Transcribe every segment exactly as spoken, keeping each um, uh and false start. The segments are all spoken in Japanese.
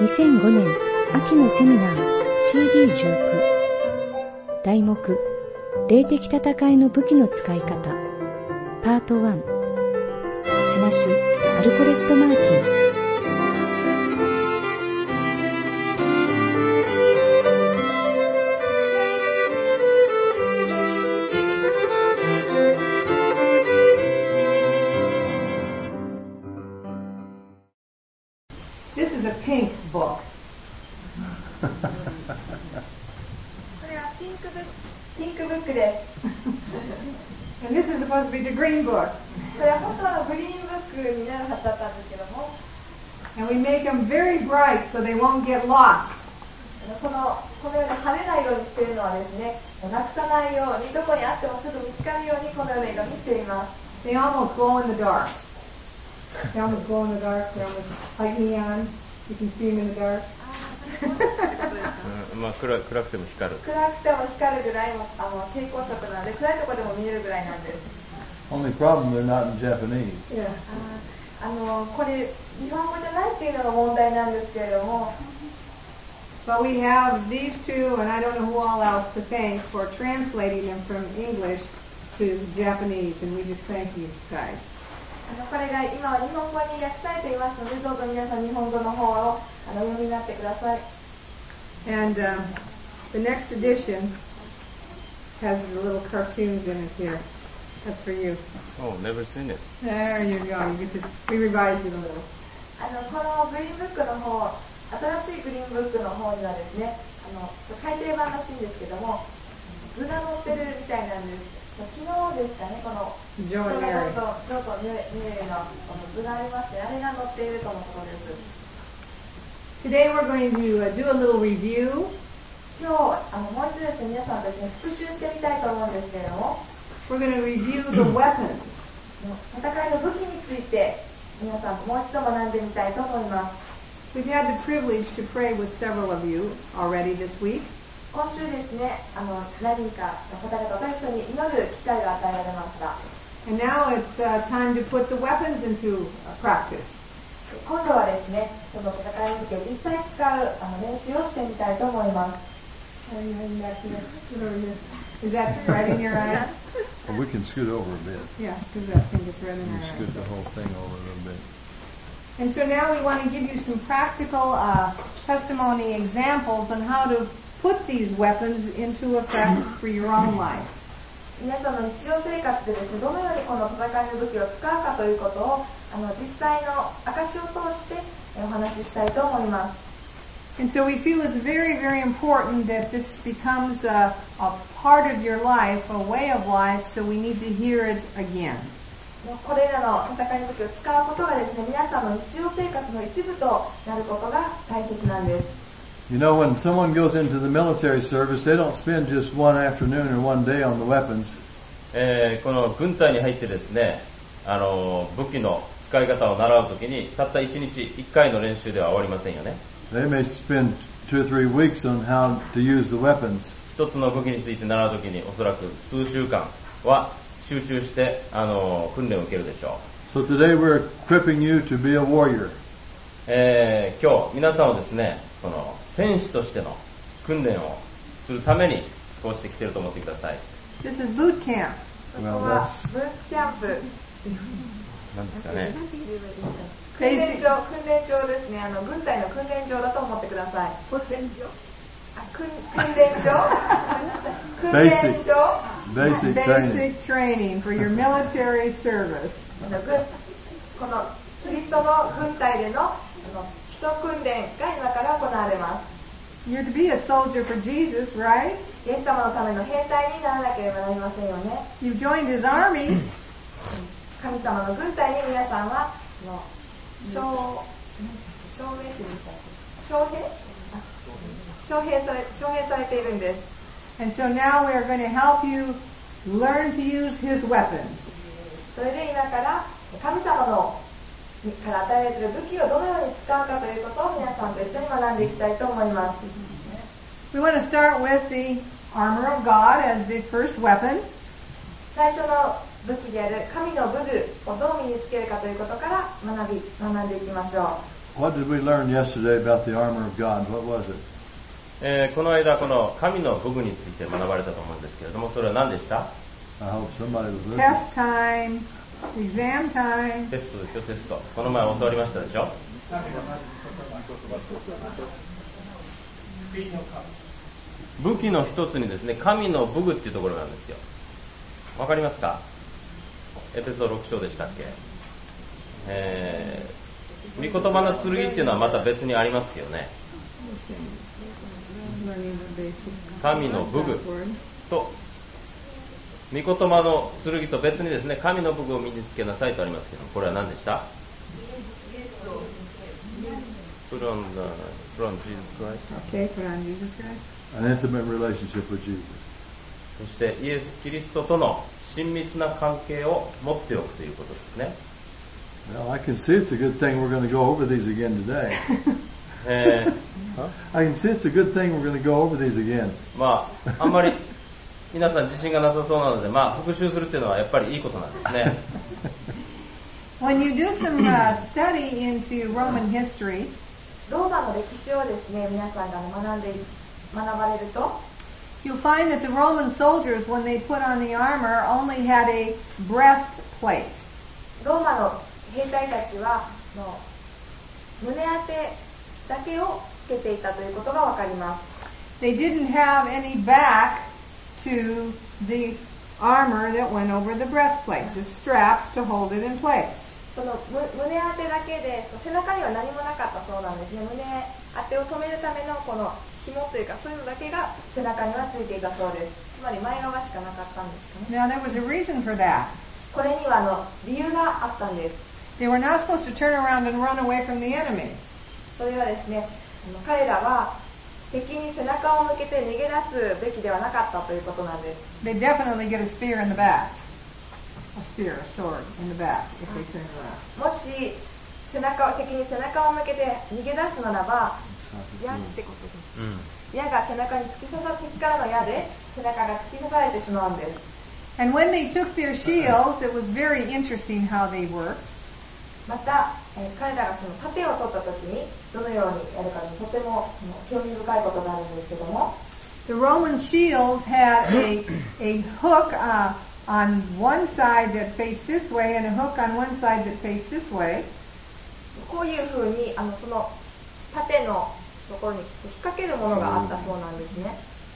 にせんごねん秋のセミナー シーディーじゅうきゅう 題目霊的戦いの武器の使い方パートワン話アルコレット・マーティン This is a pink book. これはピンクブック、ピンクブックです。 And this is supposed to be the green book. これは本当はグリーンブックになるはずだったんですけども、 And we make them very bright so they won't get lost. この、このように派手な色にしているのはですね、なくさないように、どこにあってもすぐ見つかるようにこのような色にしています。 They almost glow in the dark. They almost glow in the dark. They're almost like neon. You can see them in the dark. うん、まあ暗暗くても光る。 暗くても光るぐらいもあの蛍光色なので暗いところでも見えるぐらいなんです。 Only problem, they're not in Japanese. Yeah. ああのこれ日本語じゃないっていうのが問題なんですけれども。 But we have these two, and I don't know who all else to thank for translating them from English to Japanese, and we just thank you guys. あのこれが今は日本語に訳されていますので、どうぞ皆さん日本語の方をあのお読みになってください。 And um, the next edition has the little cartoons in it here. That's for you. Oh, never seen it. There you go. You get to, we revised it a little. あのこのグリーンブックの方、新しいグリーンブックの方にはですね、あの改訂版らしいんですけども、図が載ってるみたいなんです。昨日ですかね、このジョー・メリー。 ちょっと見えるの図がありまして、あれが載っているとのことです。 Today we're going to uh, do a little review. 今日あのもう一度ですね、皆さんと一緒に復習してみたいと思うんですけれども、 We're going to review the weapons. 戦いの武器について皆さんともう一度学んでみたいと思います。 We've had the privilege to pray with several of you already this week. 今週ですね、あの何人かの方々と一緒に祈る機会が与えられました。 And now it's uh, time to put the weapons into uh, practice. 今度はですね、その戦いの時を実際使うあの練習をしてみたいと思います。 Is that right in your eyes? Well, we can scoot over a bit. Yeah, because I think it's right in We our can scoot eyes. the whole thing over a little bit. And so now we want to give you some practical uh, testimony examples on how to put these weapons into effect for your own life. 皆さんの日常生活でですね、どのようにこの戦いの武器を使うかということをあの実際の証を通してお話ししたいと思います。 And so we feel it's very, very important that this becomes a, a part of your life, a way of life, so we need to hear it again. これらの戦いの武器を使うことがですね、皆さんの日常生活の一部となることが大切なんです。 You know, when someone goes into the military service, they don't spend just one afternoon or one day on the weapons. えー、この軍隊に入ってですね、あの武器の使い方を習うときにたった一日一回の練習では終わりませんよね。 They may spend two or three weeks on how to use the weapons. 一つの武器について習うときにおそらく数週間は集中してあの訓練を受けるでしょう。 So today we're equipping you to be a warrior. えー、今日皆さんをですね、この戦士としての訓練をするためにこうして来てると思ってください。 This is boot camp. ここはブートキャンプ。 何ですかね。 訓練場、訓練場ですね。あの軍隊の訓練場だと思ってください。訓訓練場訓練 Basic. 場 Basic training. Basic training for your military service. このキリストの軍隊でのあの基礎訓練が今から行われます。 You're to be a soldier for Jesus, right? イエス様のための兵隊にならなければなりませんよね。 You've joined his army. 神様の軍隊に皆さんはの招招命って言うんですか？招兵？招兵され招兵されているんです。 And so now we are going to help you learn to use his weapons. それで今から神様のから与えられている武器をどのように使うかということを皆さんと一緒に学んでいきたいと思います。 We want to start with the armor of God as the first weapon. 最初の武器である神の武具をどう身につけるかということから学び学んでいきましょう。 What did we learn yesterday about the armor of God? What was it? えーこの間この神の武具について学ばれたと思うんですけれども、それは何でした？ I hope somebody was listening. Test time, exam time. テストですよ、テスト。この前教わりましたでしょ。武器の一つにですね、神の武具っていうところがあるんですよ。わかりますか？エペソろく章でしたっけ？えー、御言葉の剣っていうのはまた別にありますよね。神の武具と御言葉の剣と別にですね、神の武具を身につけなさいとありますけど、これは何でした？ Put on the, put on Jesus Christ. Okay, put on Jesus Christ. An intimate relationship with Jesus. そしてイエス・キリストとの親密な関係を持っておくということですね。 Well, I can see it's a good thing we're going to go over these again today. えー I can see it's a good thing we're going to go over these again. まあ、あんまり皆さん自信がなさそうなので、まあ、復習するっていうのはやっぱりいいことなんですね。 When you do some uh, study into Roman history, ローマの歴史をですね、皆さんが学んで、学ばれると、 you'll find that the Roman soldiers, when they put on the armor, only had a breastplate. ローマの兵隊たちは、の胸当てだけをつけていたということがわかります。 They didn't have any back to the armor that went over the breastplate, just straps to hold it in place. その胸当てだけで、背中には何もなかったそうなんですね。胸当てを止めるためのこの紐というか、そういうのだけが背中にはついていたそうです。つまり前側しかなかったんですかね。 Now there was a reason for that. これにはあの理由があったんです。 They were not supposed to turn around and run away from the enemy. それはですね、彼らは敵に背中を向けて逃げ出すべきではなかったということなんです。 They'd definitely get a spear in the back. A spear, a sword in the back if they turned around. もし背中を敵に背中を向けて逃げ出すならば、矢ってことです。 うん、 矢が背中に突き刺さる、敵からの矢で背中が突き刺されてしまうんです。 And when they took their shields, it was very interesting how they worked. また、えー、彼らがその盾を取った時にどのようにやるかにとても興味深いことがあるんですけども、 The Roman shields had a, a hook uh, on one side that faced this way and a hook on one side that faced this way. こういう風にあのその盾のところに引っ掛けるものがあったそうなんですね。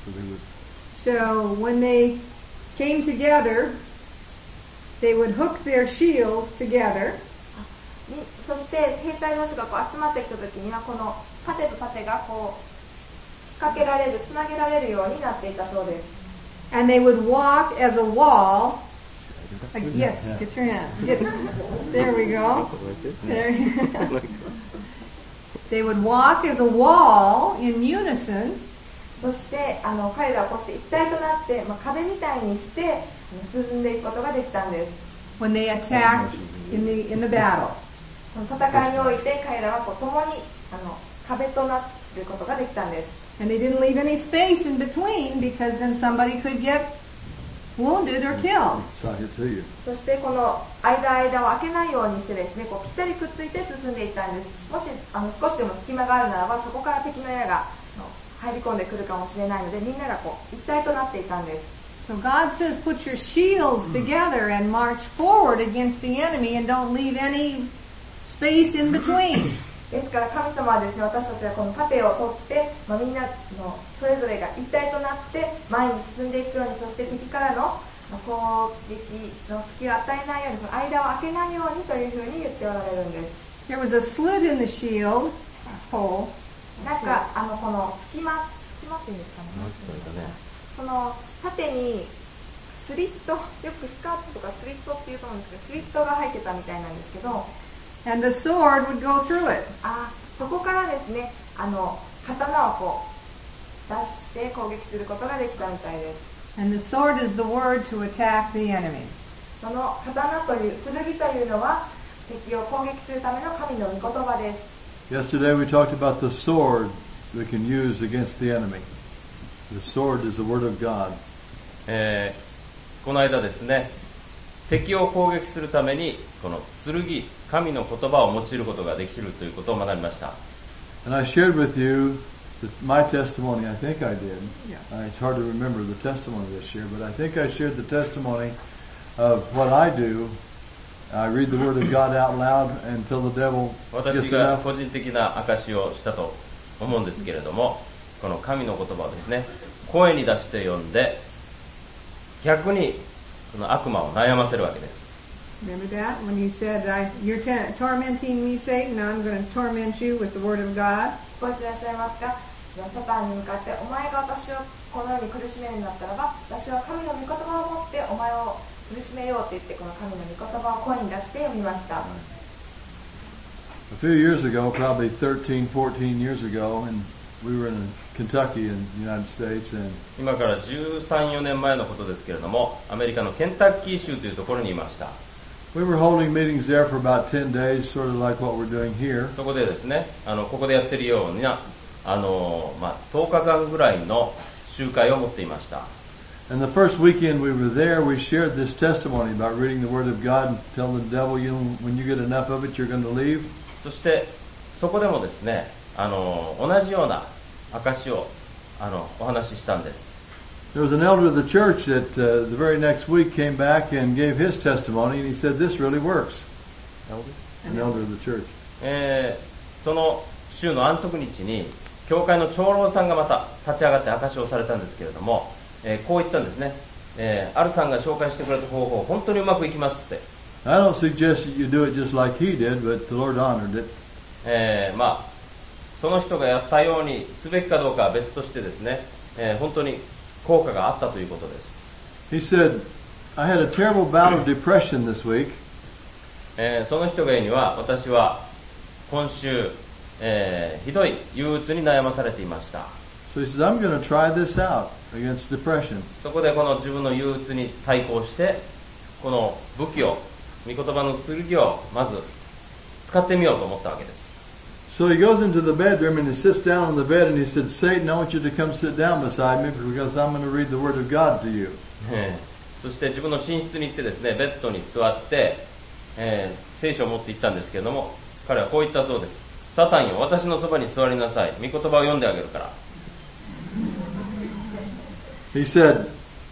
So when they came together, they would hook their shields together. そして兵隊同士がこう集まってきた時にはこの盾と盾がこう引っ掛けられる、つなげられるようになっていたそうです。 And they would walk as a wall. Uh, yes, get your hand. Get, there we go. There. They would walk as a wall in unison. そしてあの彼らはこうして一体となって、まあ、壁みたいにして進んでいくことができたんです。 When they attacked in the in the battle. その戦いにおいて彼らはこう共にあの壁となることができたんです。 And they didn't leave any space in between because then somebody could get wounded or killed. そしてこの間間を空けないようにしてですね、こうぴったりくっついて進んでいったんです。もしあの少しでも隙間があるならばそこから敵の矢が入り込んでくるかもしれないので、みんながこう一体となっていたんです。 So God says, put your shields together and march forward against the enemy and don't leave any space in between. ですから神様はですね、私たちはこの盾を取って、まあ、みんなのそれぞれが一体となって前に進んでいくように、そして敵からの攻撃の隙を与えないように、その間を空けないようにというふうに言っておられるんです。 There was a slit in the shield hole. なんかあのこの隙間、隙間っていうんですかね。その縦にスリット、よくスカートとかスリットっていうと思うんですけど、スリットが入ってたみたいなんですけど、 And the sword would go through it. あ、そこからですね、あの刀をこう出して攻撃することができたみたいです。 And the sword is the word to attack the enemy. その刀という剣というのは敵を攻撃するための神の御言葉です。 Yesterday we talked about the sword we can use against the enemy. The sword is the word of God. えー、この間ですね、敵を攻撃するためにこの剣、 神の言葉を用いることができるということを学びました。 And I shared with you the, my testimony. I think I did. Yeah. Uh, it's hard to remember the testimony this year, but I think I shared the testimony of what I do. I read the Word of God out loud until the devil 私 gets が enough. 個人的な証しをしたと思うんですけれども、この神の言葉をですね、声に出して読んで、逆にその悪魔を悩ませるわけです。 Remember that? When you said, I, you're t- tormenting me, Satan, now I'm going to torment you with the Word of God. 覚えていらっしゃいますか？サタンに向かって、お前が私をこのように苦しめるんだったらば、私は神の御言葉を持ってお前を苦しめようと言って、この神の御言葉を声に出して読みました。 A few years ago, probably thirteen, fourteen years ago, and we were in Kentucky in the United States, and 今からじゅうさん、よねんまえのことですけれども、アメリカのケンタッキー州というところにいました。 we were holding meetings there for about ten days, sort of like what we're doing here. そこでですね、あのここでやってるような、あのまあ、とおかかんぐらいの集会を持っていました。 And the first weekend we were there, we shared this testimony about reading the Word of God and tell the devil, you know, when you get enough of it, you're going to leave. そしてそこでもですね、あの同じような証をあのお話ししたんです。 There was an elder of the church that uh, the very next week came back and gave his testimony, and he said, this really works. An elder of the church. えー、その週の安息日に教会の長老さんがまた立ち上がって証しをされたんですけれども、えー、こう言ったんですね、えー、あるさんが紹介してくれた方法本当にうまくいきますって。 I don't suggest that you do it just like he did, but the Lord honored it. えー、まあその人がやったようにすべきかどうかは別としてですね、えー、本当に効果があったということです。 He said, I had a terrible bout of depression this week. えー、その人が言うには、私は今週、えー、ひどい憂鬱に悩まされていました。 So he says, I'm going to try this out against depression. そこでこの自分の憂鬱に対抗して、この武器を、御言葉の剣をまず使ってみようと思ったわけです。 So he goes into the bedroom and he sits down on the bed and he said, Satan, I want you to come sit down beside me because I'm going to read the Word of God to you. そして自分の寝室に行ってですね、ベッドに座って、えー、聖書を持って行ったんですけれども、彼はこう言ったそうです。サタンよ、私のそばに座りなさい。御言葉を読んであげるから。 He said,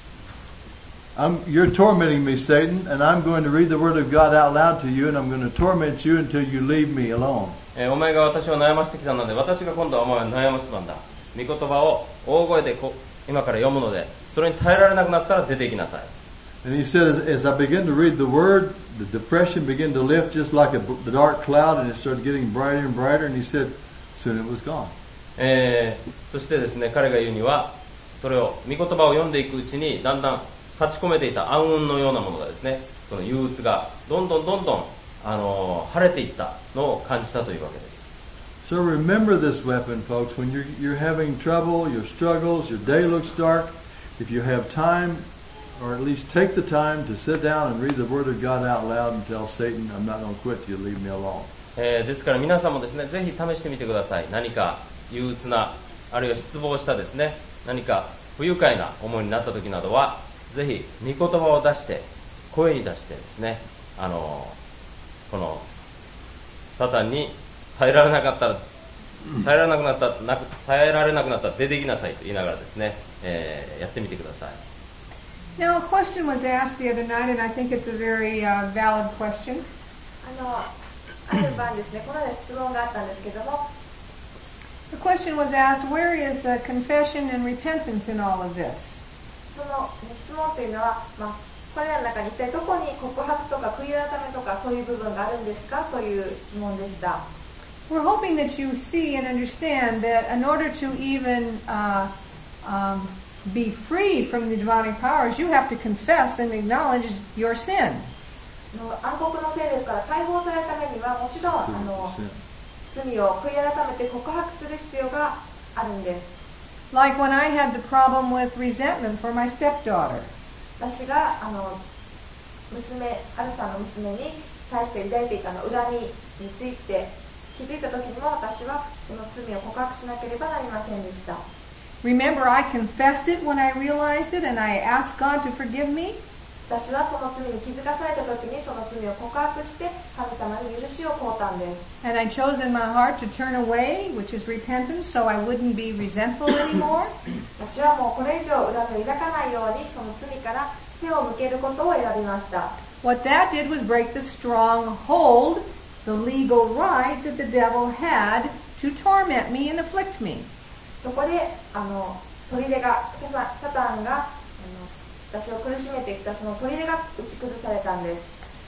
I'm, you're tormenting me, Satan, and I'm going to read the Word of God out loud to you, and I'm going to torment you until you leave me alone. えー、お前が私を悩ませてきたので、私が今度はお前を悩ませたんだ。御言葉を大声でこ今から読むので、それに耐えられなくなったら出て行きなさい。 And he said, as, as I began to read the Word, the depression began to lift just like a the dark cloud, and it started getting brighter and brighter, and he said, soon it was gone. えー、そしてですね、彼が言うには、それを、御言葉を読んでいくうちに、だんだん立ち込めていた暗雲のようなものがですね、その憂鬱がどんどんどんどん、あのー、晴れていったのを感じたというわけです。 So remember this weapon, folks. When you're, you're having trouble, your struggles, your day looks dark, if you have time, or at least take the time to sit down and read the Word of God out loud and tell Satan, I'm not going to quit till you leave me alone. えー、ですから皆さんもですね、ぜひ試してみてください。何か憂鬱な、あるいは失望したですね、何か不愉快な思いになった時などは、ぜひ御言葉を出して、声に出してですね、あのー、このサタンに耐えられなかったら、耐えられなくなった、なく耐えられなくなったら出てきなさいと言いながらですね、えー、やってみてください。 Now, a question was asked the other night, and I think it's a very uh, valid question. あの、ある晩ですね、このような質問があったんですけども、 The question was asked, where is uh, confession and repentance in all of this? その質問というのは、まあ、これらの中に一体どこに告白とか悔い改めとかそういう部分があるんですかという質問でした。 We're hoping that you see and understand that in order to even uh, um, be free from the demonic powers, you have to confess and acknowledge your sin. 暗黒のせいですから解放されるためにはもちろんあの罪を悔い改めて告白する必要があるんです。 Like when I had the problem with resentment for my stepdaughter. 私があの娘、アルさんの娘に対して抱いていたの恨みについて気づいた時にも私はその罪を告白しなければなりませんでした。 Remember, I confessed it when I realized it and I asked God to forgive me? 私はその罪に気づかされた時にその罪を告白して神様に許しを請うたんです。 And I chose in my heart to turn away, which is repentance, so I wouldn't be resentful anymore. 私はもうこれ以上恨みを抱かないようにその罪から手を向けることを選びました。 What that did was break the strong hold, the legal right that the devil had to torment me and afflict me. そこであの砦がサタンがあの私を苦しめてきたその砦が打ち崩されたんです。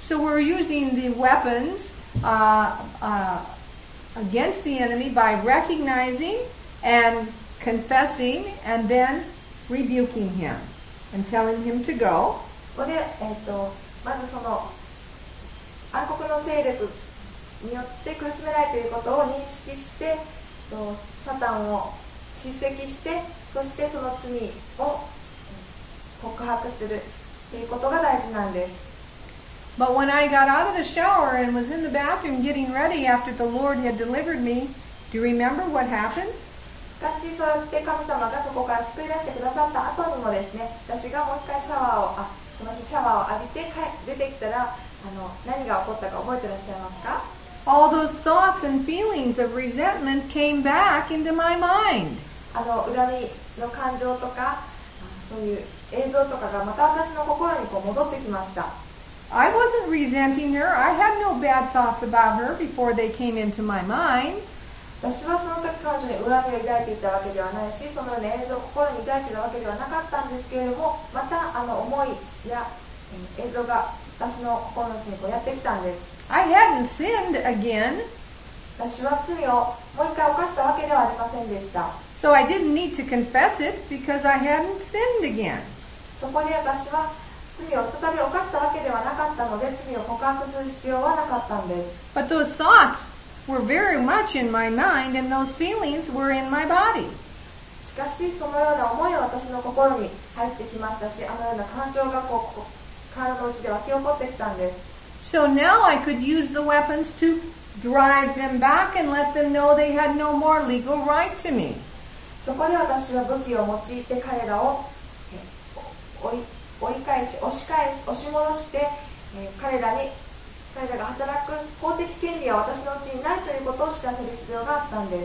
So we're using the weapons uh, uh, against the enemy by recognizing and confessing and then rebuking him and telling him to go. ここで、えー、とまずその暗黒の勢力によって苦しめられていることを認識してとサタンを叱責してそしてその罪を告白するということが大事なんです。 But when I got out of the shower and was in the bathroom getting ready after the Lord had delivered me, do you remember what happened? しかしそうやって神様がそこから救い出してくださった後にもですね、私がもう一回シャワーをあその日シャワーを浴びて出てきたらあの何が起こったか覚えてらっしゃいますか？ All those thoughts and feelings of resentment came back into my mind. あの恨みの感情とかそういう映像とかがまた私の心にこう戻ってきました。 I wasn't resenting her. I had no bad thoughts about her before they came into my mind. 私はその時彼女に恨みを抱いていたわけではないし、そのような映像を心に抱いていたわけではなかったんですけれども、またあの思いや映像が私の心の内にこうやってきたんです。 I hadn't sinned again, 私は罪をもう一回犯したわけではありませんでした。 so I didn't need to confess it because I hadn't sinned again. そこで私は罪を再び犯したわけではなかったので、罪を告白する必要はなかったんです。 But those thoughts were very much in my mind and those feelings were in my body. しかしそのような思いは私の心に入ってきましたし、あのような感情がこう体の内で湧き起こってきたんです。 So now I could use the weapons to drive them back and let them know they had no more legal right to me. そこで私は武器を用いて彼らを追い追い返し、押し返し、押し戻して、えー、彼らに、彼らが働く法的権利は私のうちにないということを知らせる必要があったんです。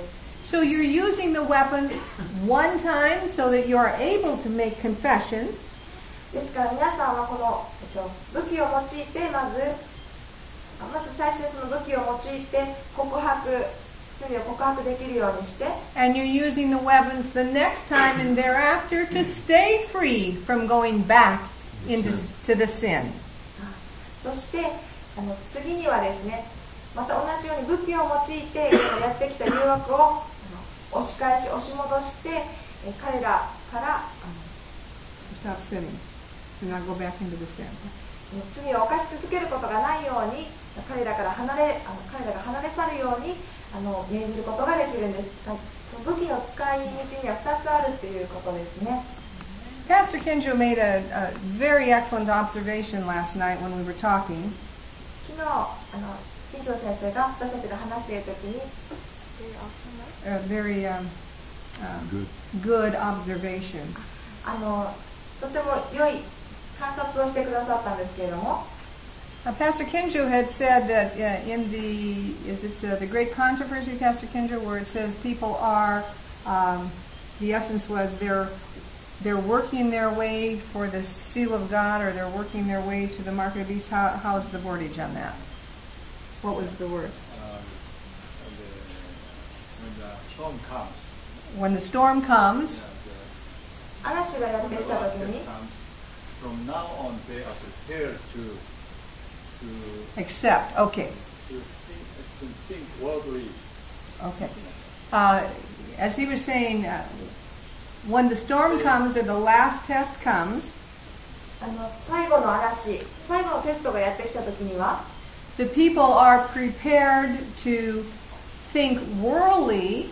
So you're using the weapons one time so that you are able to make confession. ですから皆さんはこの、えっと、武器を用いて、まず、まず最初にその武器を用いて告白、罪を告白できるようにして、 And you're using the weapons the next time and thereafter to stay free from going back into to the sin. そしてあの次にはですね、また同じように武器を用いてやってきた誘惑をあの押し返し押し戻して、え彼らからあの Stop sinning. Do not go back into the sin. 罪を犯し続けることがないように彼らから離れあの彼らが離れ去るようにあの命じることができるんです。武器の使い道にはふたつあるということですね。 Pastor Kenjo made a, a very excellent observation last night when we were talking. 昨日あの金城先生が私たちが話しているときに A very um, um, good observation. あのとても良い観察をしてくださったんですけれども、 Uh, Pastor Kenjo had said that uh, in the, is it uh, the Great Controversy, Pastor Kenjo, where it says people are, um, the essence was they're, they're working their way for the seal of God, or they're working their way to the mark of the beast. How, how's the wordage on that? What was the word? Uh, the, when the storm comes. When the storm comes, Yeah, 嵐がやってきたとき the, に from now on they are prepared to to accept. Okay. to think, to think worldly. Okay. Uh, as he was saying, uh, when the storm comes or the last test comes, あの最後の嵐、最後のテストがやってきたときには、 the people are prepared to think worldly,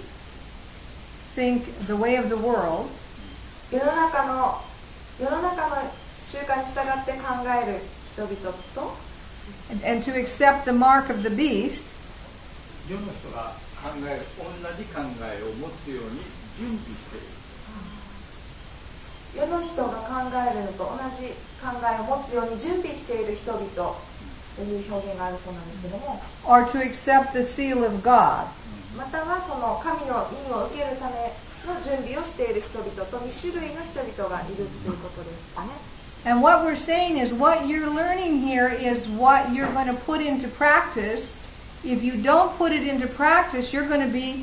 think the way of the world, 世の中の世の中の習慣に従って考える人々と、 and, and to accept the mark of the beast, 世の人が考える同じ考えを持つように準備している。 世の人が考えるのと同じ考えを持つように準備している人々という表現があるそうなんですけども、 or to accept the seal of God. またはその神の印を受けるための準備をしている人々とに種類の人々がいるということですかね。 And what we're saying is what you're learning here is what you're going to put into practice. If you don't put it into practice, you're going to be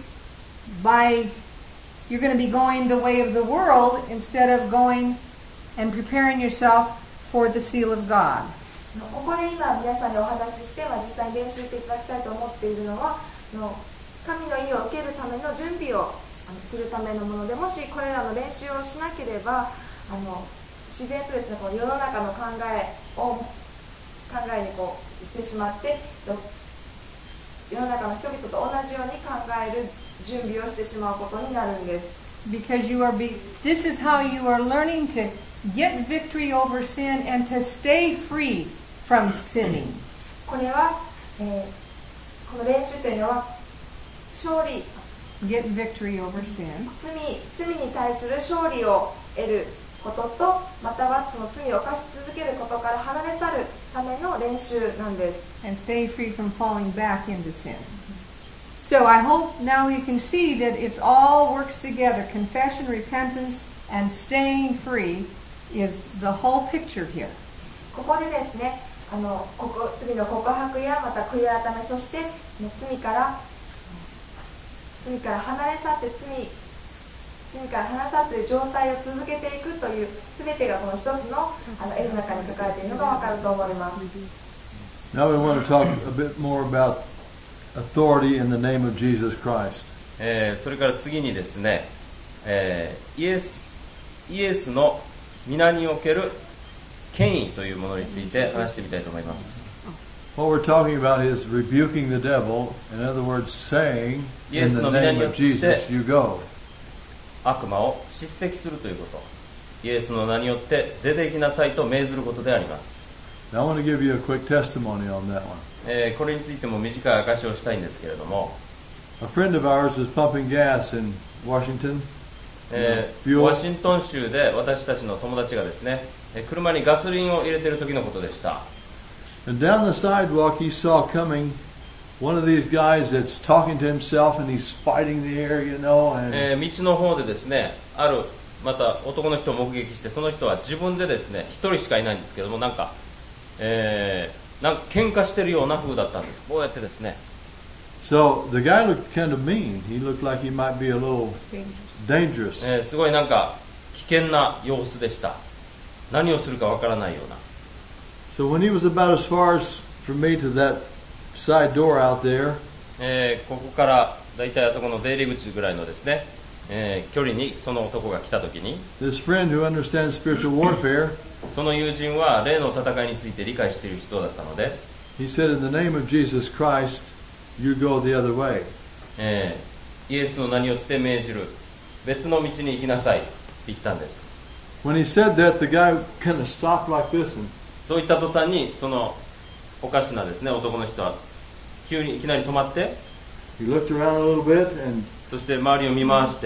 by you're going to be going the way of the world instead of going and preparing yourself for the seal of God. ここで今皆さんにお話しして、まあ、実際に練習していただきたいと思っているのは、の神の意を受けるための準備をあのするためのもので、もしこれらの練習をしなければ、あの自然とですね、この世の中の考えを考えにこう行ってしまって、世の中の人々と同じように考える準備をしてしまうことになるんです。 Because you are be, this is how you are learning to get victory over sin and to stay free from sinning. これは、えー、この練習というのは勝利、 Get victory over sin. 罪、罪に対する勝利を得ることと、またはその罪を犯し続けることから離れ去るための練習なんです。 And stay free from falling back into sin. So I hope now you can see that it's all works together. Confession, repentance, and staying free is the whole picture here. ここでですね、あのここ罪の告白やまた悔い改め、そして罪から罪から離れ去って罪罪から離れ去っている状態を続けていくという全てがこの一つのあの絵の中に書かれているのがわかると思います。 Now we want to talk a bit more about authority in the name of Jesus Christ. えー、それから次にですね、えー、イエスイエスの皆における権威というものについて話してみたいと思います。 What we're talking about is rebuking the devil. In other words, saying in the name of Jesus, you go. 悪魔を叱責するということ。イエスの名によって出て行きなさいと命ずることであります。 Now, I want to give you a quick testimony on that one. えー、これについても短い証しをしたいんですけれども、 A friend of ours was pumping gas in Washington. えー、ワシントン州で私たちの友達がですね、車にガソリンを入れている時のことでした。 And down the sidewalk he saw coming one of these guys that's talking to himself and he's fighting the air, you know. And えー、道の方でですね、あるまた男の人を目撃して、その人は自分でですね、一人しかいないんですけども、なんか、えー、なんか喧嘩してるような風だったんです。こうやってですね。 So the guy looked kind of mean. He looked like he might be a little dangerous. えー、すごいなんか危険な様子でした。何をするかわからないような。 So when he was about as far as for me to that side door out there, えー、ここからだいたいあそこの出入り口ぐらいのですね、えー、距離にその男が来たときに、 this friend who understands spiritual warfare, その友人は霊の戦いについて理解している人だったので、 he said, in the name of Jesus Christ, you go the other way. えー、イエスの名によって命じる別の道に行きなさいって言ったんです。 When he said that, the guy kind of stopped like this and そういった途端にそのおかしなですね男の人は急にいきなり止まって、 he looked around a little bit and, そして周りを見回して、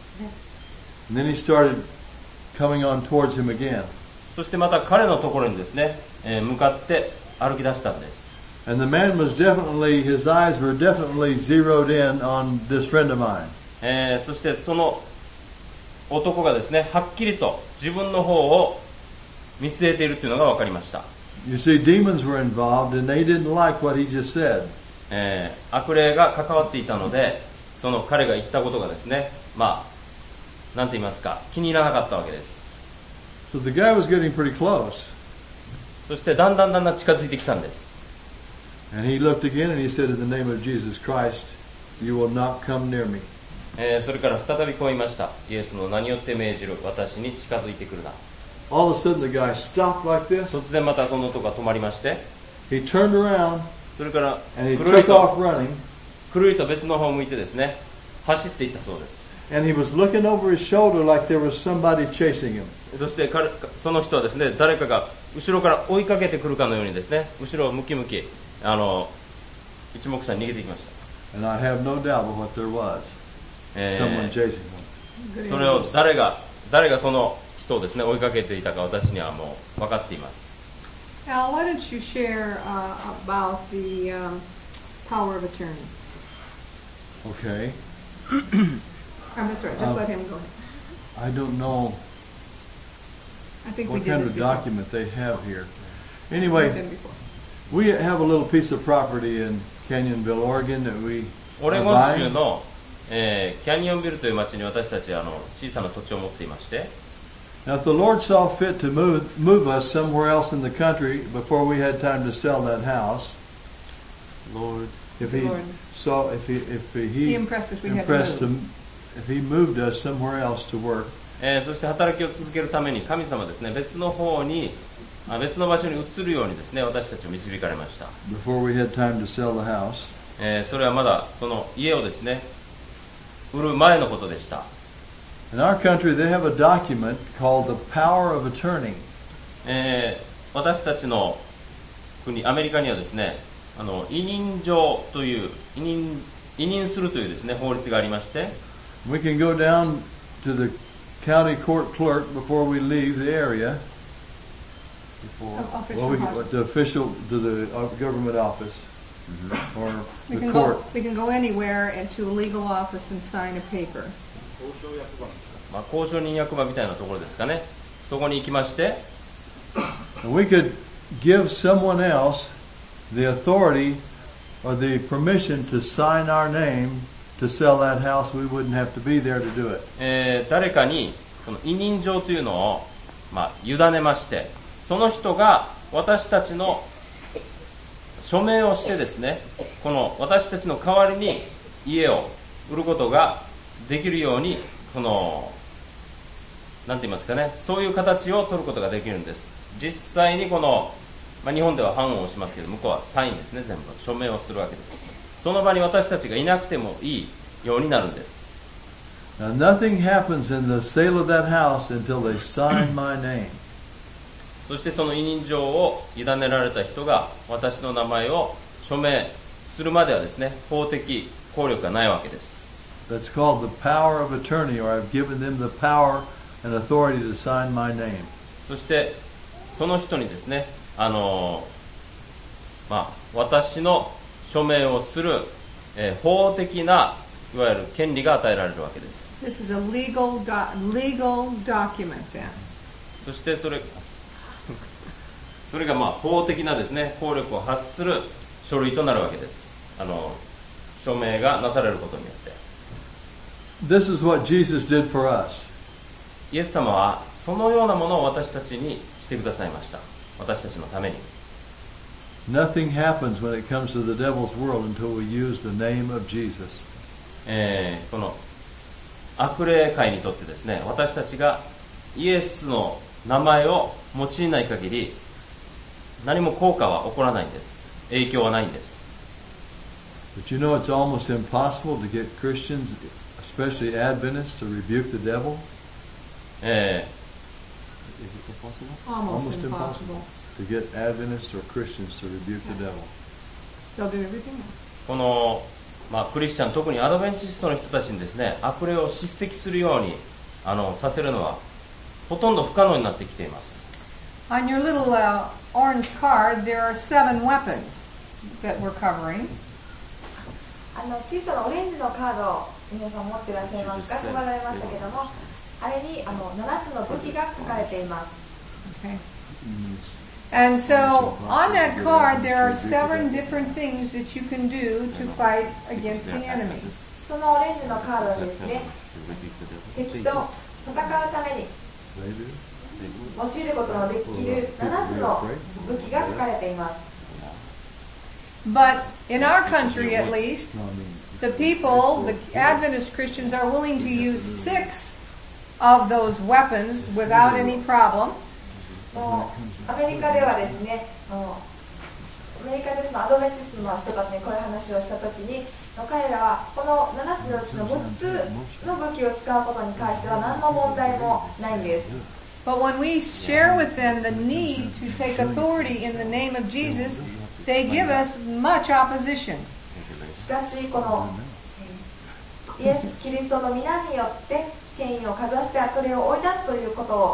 and then he started coming on towards him again. そしてまた彼のところにですね、えー、向かって歩き出したんです。 And the man was definitely, his eyes were definitely zeroed in on this friend of mine. えー、そしてその男がですね、はっきりと自分の方を見据えているというのが分かりました。 You see, demons were involved and they didn't like what he just said. えー、悪霊が関わっていたので、その彼が言ったことがですね、まあ、なんて言いますか、気に入らなかったわけです。 So the guy was getting pretty close. そしてだんだんだんだん近づいてきたんです。 And he looked again and he said, in the name of Jesus Christ, you will not come near me. えー、それから再びこう言いました。イエスの名によって命じる。私に近づいてくるな。 All of a sudden the guy stopped like this. 突然またその男が止まりまして、 He turned around それから and he くるり took off と、 running. くるりと別の方を向いてですね、走っていったそうです。 And he was looking over his shoulder like there was somebody chasing him. そして彼その人はですね、誰かが後ろから追いかけてくるかのようにですね、後ろを向き向き、あの、一目散に逃げていきました。 And I have no doubt but what there was. え Someone ー chasing him. それを誰が誰がその人をですね追いかけていたか私にはもう分かっています。 Al, why don't you share uh, about the um, power of attorney? Okay. Um, that's right. Just Uh, let him go. I don't know I think we what did kind this of before. document they have here. We Anyway, did it before. we have a little piece of property in Canyonville, Oregon that we オレ are ゴン州 buying. の、えーキャニオンビルという町に私たちはあの小さな土地を持っていまして、 Now, if the Lord saw fit to move move us somewhere else in the country before we had time to sell that house, Lord, if He Lord. saw, if He, if He, He impressed us. We had to impressed move. him, if He moved us somewhere else to work, えーそして働きを続けるために神様ですね別の方にあ別の場所に移るようにですね私たちを導かれました。 before we had time to sell the house, えーそれはまだその家をですね売る前のことでした。 in our country they have a document called the power of attorney. えー私たちの国アメリカにはですねあの委任状という委任委任するというですね法律がありまして、 We can go down to the county court clerk before we leave the area. before, Official Well, we house. the official to the uh, government office or We the can court. go. We can go anywhere into a legal office and sign a paper. まあ、交渉人役場みたいなところですかね。そこに行きまして、 And we could give someone else the authority or the permission to sign our name to sell that house. We wouldn't have to be there to do it. えー誰かにその委任状というのを、まあ、委ねまして、その人が私たちの署名をしてですね、この私たちの代わりに家を売ることができるように、そのなんて言いますかね、そういう形を取ることができるんです。実際にこの、まあ、日本では判を押しますけど、向こうはサインですね、全部署名をするわけです。その場に私たちがいなくてもいいようになるんです。 Now, nothing happens in the sale of that house until they sign my name. そしてその委任状を委ねられた人が私の名前を署名するまではですね、法的効力がないわけです。 That's called the power of attorney, or I've given them the power and authority to sign my name. そしてその人にですね、あのまあ私の署名をする、えー法的ないわゆる権利が与えられるわけです。 This is a legal do- legal document then. そしてそれそれがまあ法的なですね効力を発する書類となるわけです。あの署名がなされることによって。 This is what Jesus did for us. イエス様はそのようなものを私たちにしてくださいました。私たちのために。 Nothing happens when it comes to the devil's world until we use the name of Jesus. えーこの悪霊界にとってですね、私たちがイエスの名前を用いない限り何も効果は起こらないんです。影響はないんです。 But you know it's almost impossible to get Christians, especially Adventists, to rebuke the devil. え Is it impossible? Almost impossible. To get Adventists or Christians to rebuke the devil. They'll do everything. ーこの、まあ、クリスチャン、特にアドベンチストの人たちにですね、悪霊を叱責するようにあのさせるのはほとんど不可能になってきています。 On your little uh, orange card, there are seven weapons that we're covering. あの小さなオレンジのカードを皆さん持っていらっしゃいますか？配られましたけども、あれにあのななつの武器が書かれています。 Okay. And so on that card, there are seven different things that you can do to fight against the enemy. そのオレンジのカードはですね、敵と戦うために用いることのできるななつの武器が書かれています。 But in our country, at least, the people, the Adventist Christians, are willing to use six of those weapons without any problem. もうアメリカではですね、あのアメリカでそのアドベンチストの人たちにこういう話をしたときに、彼らはこのななつのうちのむっつの武器を使うことに関しては何の問題もないんです。 But when we share with them the need to take authority in the name of Jesus, they give us much opposition. しかしこのイエス・キリストの皆によって権威をかざして悪霊を追い出すということを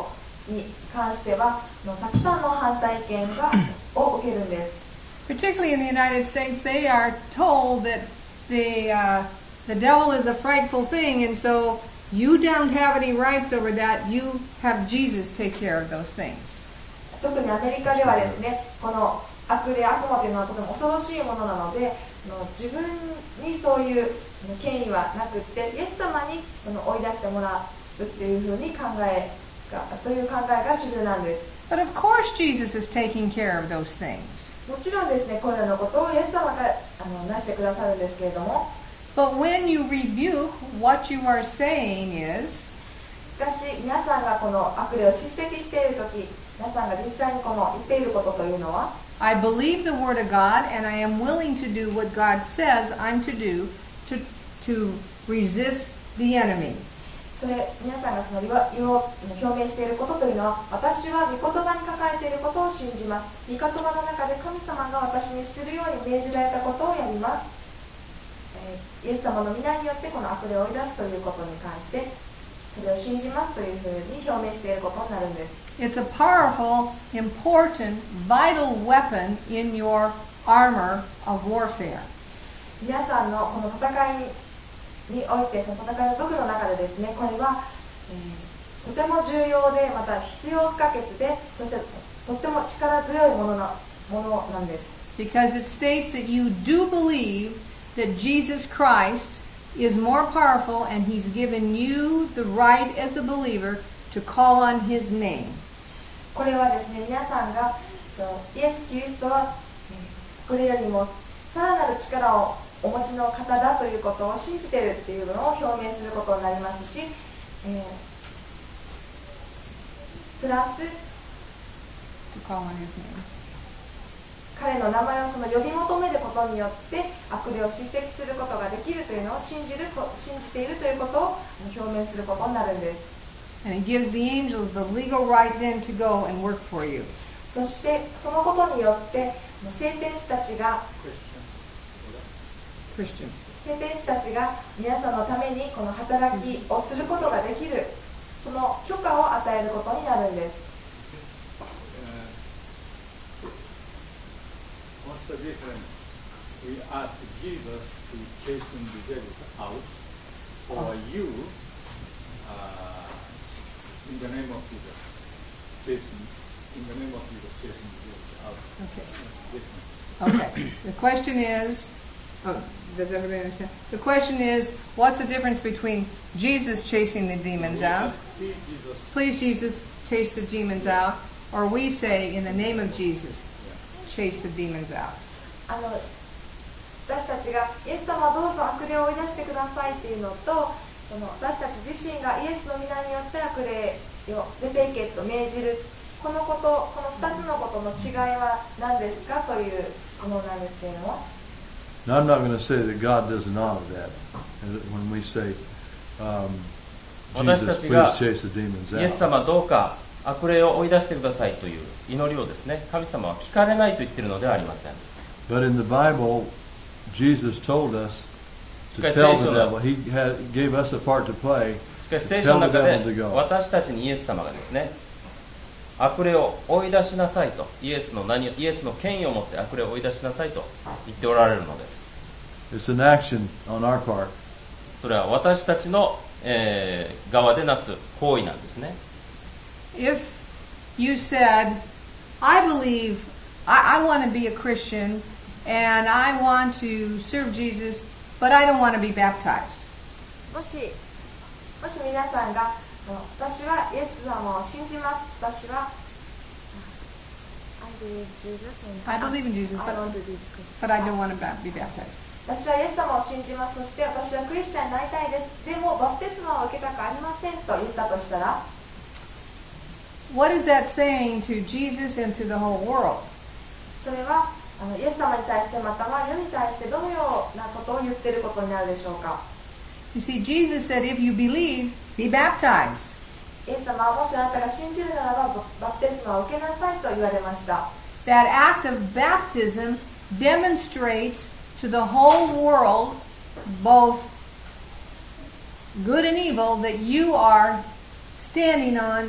に関してはたくさんの反対意見がを受けるんです。 Particularly in the United States, they are told that the uh, the devil is a frightful thing, and so you don't have any rights over that. You have Jesus take care of those things. 特にアメリカではですね、この悪霊、悪魔というのはとても恐ろしいものなので、自分にそういう権威はなくって、イエス様に追い出してもらうっていうふうに考えが、という考えが主流なんです。 But of course, Jesus is taking care of those things. もちろんですね、これらのことをイエス様があのなしてくださるんですけれども。 But when you rebuke, what you are saying is, しかし皆さんがこの悪霊を叱責しているとき、皆さんが実際にこの言っていることというのは、 I believe the word of God and I am willing to do what God says I'm to do to, to resist the enemy. それ、皆さんがその理由を表明していることというのは、私は御言葉に書かれていることを信じます。御言葉の中で神様が私にするように命じられたことをやります。イエス様の皆によってこの悪霊を追い出すということに関して、それを信じますというふうに表明していることになるんです。 It's a powerful, important, vital weapon in your armor of warfare. 皆さんのこの戦いにおいて、その戦いの武具の中でですね、これは、えー、とても重要で、また必要不可欠で、そしてとっても力強いものな、ものなんです。 Because it states that you do believe that Jesus Christ is more powerful and He's given you the right as a believer to call on His name. これはですね、皆さんがイエス・キリストはこれよりもさらなる力をお持ちの方だということを信じているっていうのを表明することになりますし、えー、プラス To call on His name. 彼の名前をその呼び求めることによって悪霊を叱責することができるというのを信じる、信じているということを表明することになるんです。 And it gives the angels the legal right then to go and work for you. そしてそのことによって聖天使たちが Christians. 聖天使たちが皆さんのためにこの働きをすることができる、その許可を与えることになるんです。 What's the difference? We ask Jesus to chase the devil out, or you, uh, in the name of Jesus, chasing, in the name of Jesus, chasing the devil out. Okay. Okay. The question is, oh, does everybody understand? The question is, what's the difference between Jesus chasing the demons out? Please, Jesus. Please, Jesus, chase the demons out. Or we say, in the name of Jesus, chase the demons out. あの私たちがイエス様どうぞ悪霊を追い出してくださいっていうのと、その私たち自身がイエスの皆によって悪霊を出ていけと命じる、このこと、このふたつのことの違いは何ですかという質問なんですけれども。 Now, I'm not going to say that God doesn't honor that when we say, um, Jesus, please chase the demons out. イエス様どうか悪霊を追い出してくださいという祈りをですね、神様は聞かれないと言っているのではありません。 But in the Bible, Jesus told us to tell the devil. He had, gave us a part to play. しかし聖書の中で私たちにイエス様がですね、悪霊を追い出しなさいと、イエスの何、イエスの権威を持って悪霊を追い出しなさいと言っておられるのです。 It's an action on our part. それは私たちの、えー、側でなす行為なんですね。 If you said, I believe, I, I want to be a Christian, and I want to serve Jesus, but I don't want to be baptized. もし、もし皆さんが、私はイエス様を信じます。私は、I believe Jesus, I believe in Jesus, but, but I don't want to be baptized. 私はイエス様を信じます。そして私はクリスチャンになりたいです。でもバプテスマを受けたくありませんと言ったとしたら、 What is that saying to Jesus and to the whole world? それはあのイエス様に対してまたは世に対してどのようなことを言っていることになるでしょうか。 You see, Jesus said, if you believe, be baptized. イエス様はもしあなたが信じるならばバプテスマを受けなさいと言われました。 That act of baptism demonstrates to the whole world, both good and evil, that you are standing on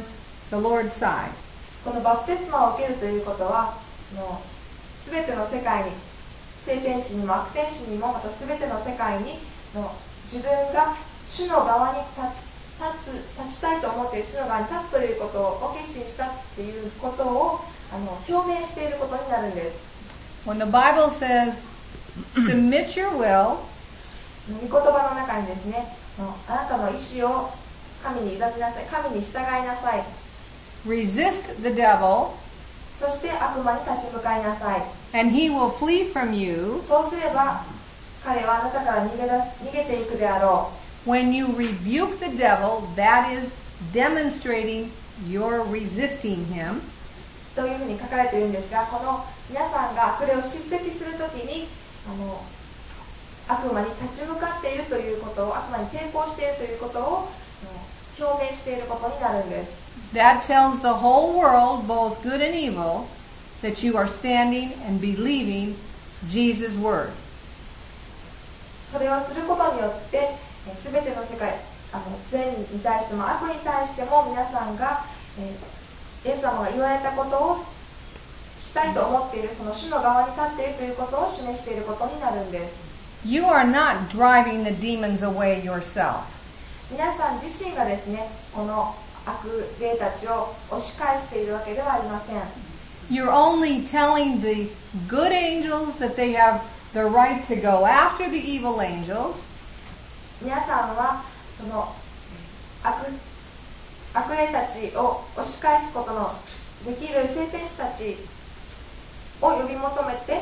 the Lord's side. このバプテスマを受けるということは、すべての世界に、聖天使にも悪天使にも、またすべての世界にの自分が主の側に立つ、立つ、立ちたいと思っている主の側に立つということを決心したっていうことをあの表明していることになるんです。 When the Bible says, submit your will, 御言葉の中にですね、あなたの意志を神に委ねなさい、神に従いなさい。 resist the devil, そして悪魔に立ち向かいなさい。 and he will flee from you. そうすれば彼はあなたから逃げ出す、逃げていくであろう。 When you rebuke the devil, that is demonstrating you're resisting him. というふうに書かれているんですが、この皆さんが悪霊を叱責するときにあの悪魔に立ち向かっているということを、悪魔に抵抗しているということを表明していることになるんです。 That tells the whole world, both good and evil, that you are standing and believing Jesus' word. それをすることによって、すべての世界、あの善に対しても悪に対しても皆さんが、えー、イエス様が言われたことをしたいと思っている、その主の側に立っているということを示していることになるんです。 You are not driving the demons away yourself. 皆さん自身がですね、この悪霊たちを押し返しているわけではありません。 You're only telling the good angels that they have the right to go after the evil angels. 皆さんはその 悪, 悪霊たちを押し返すことのできる聖天使たちを呼び求めて、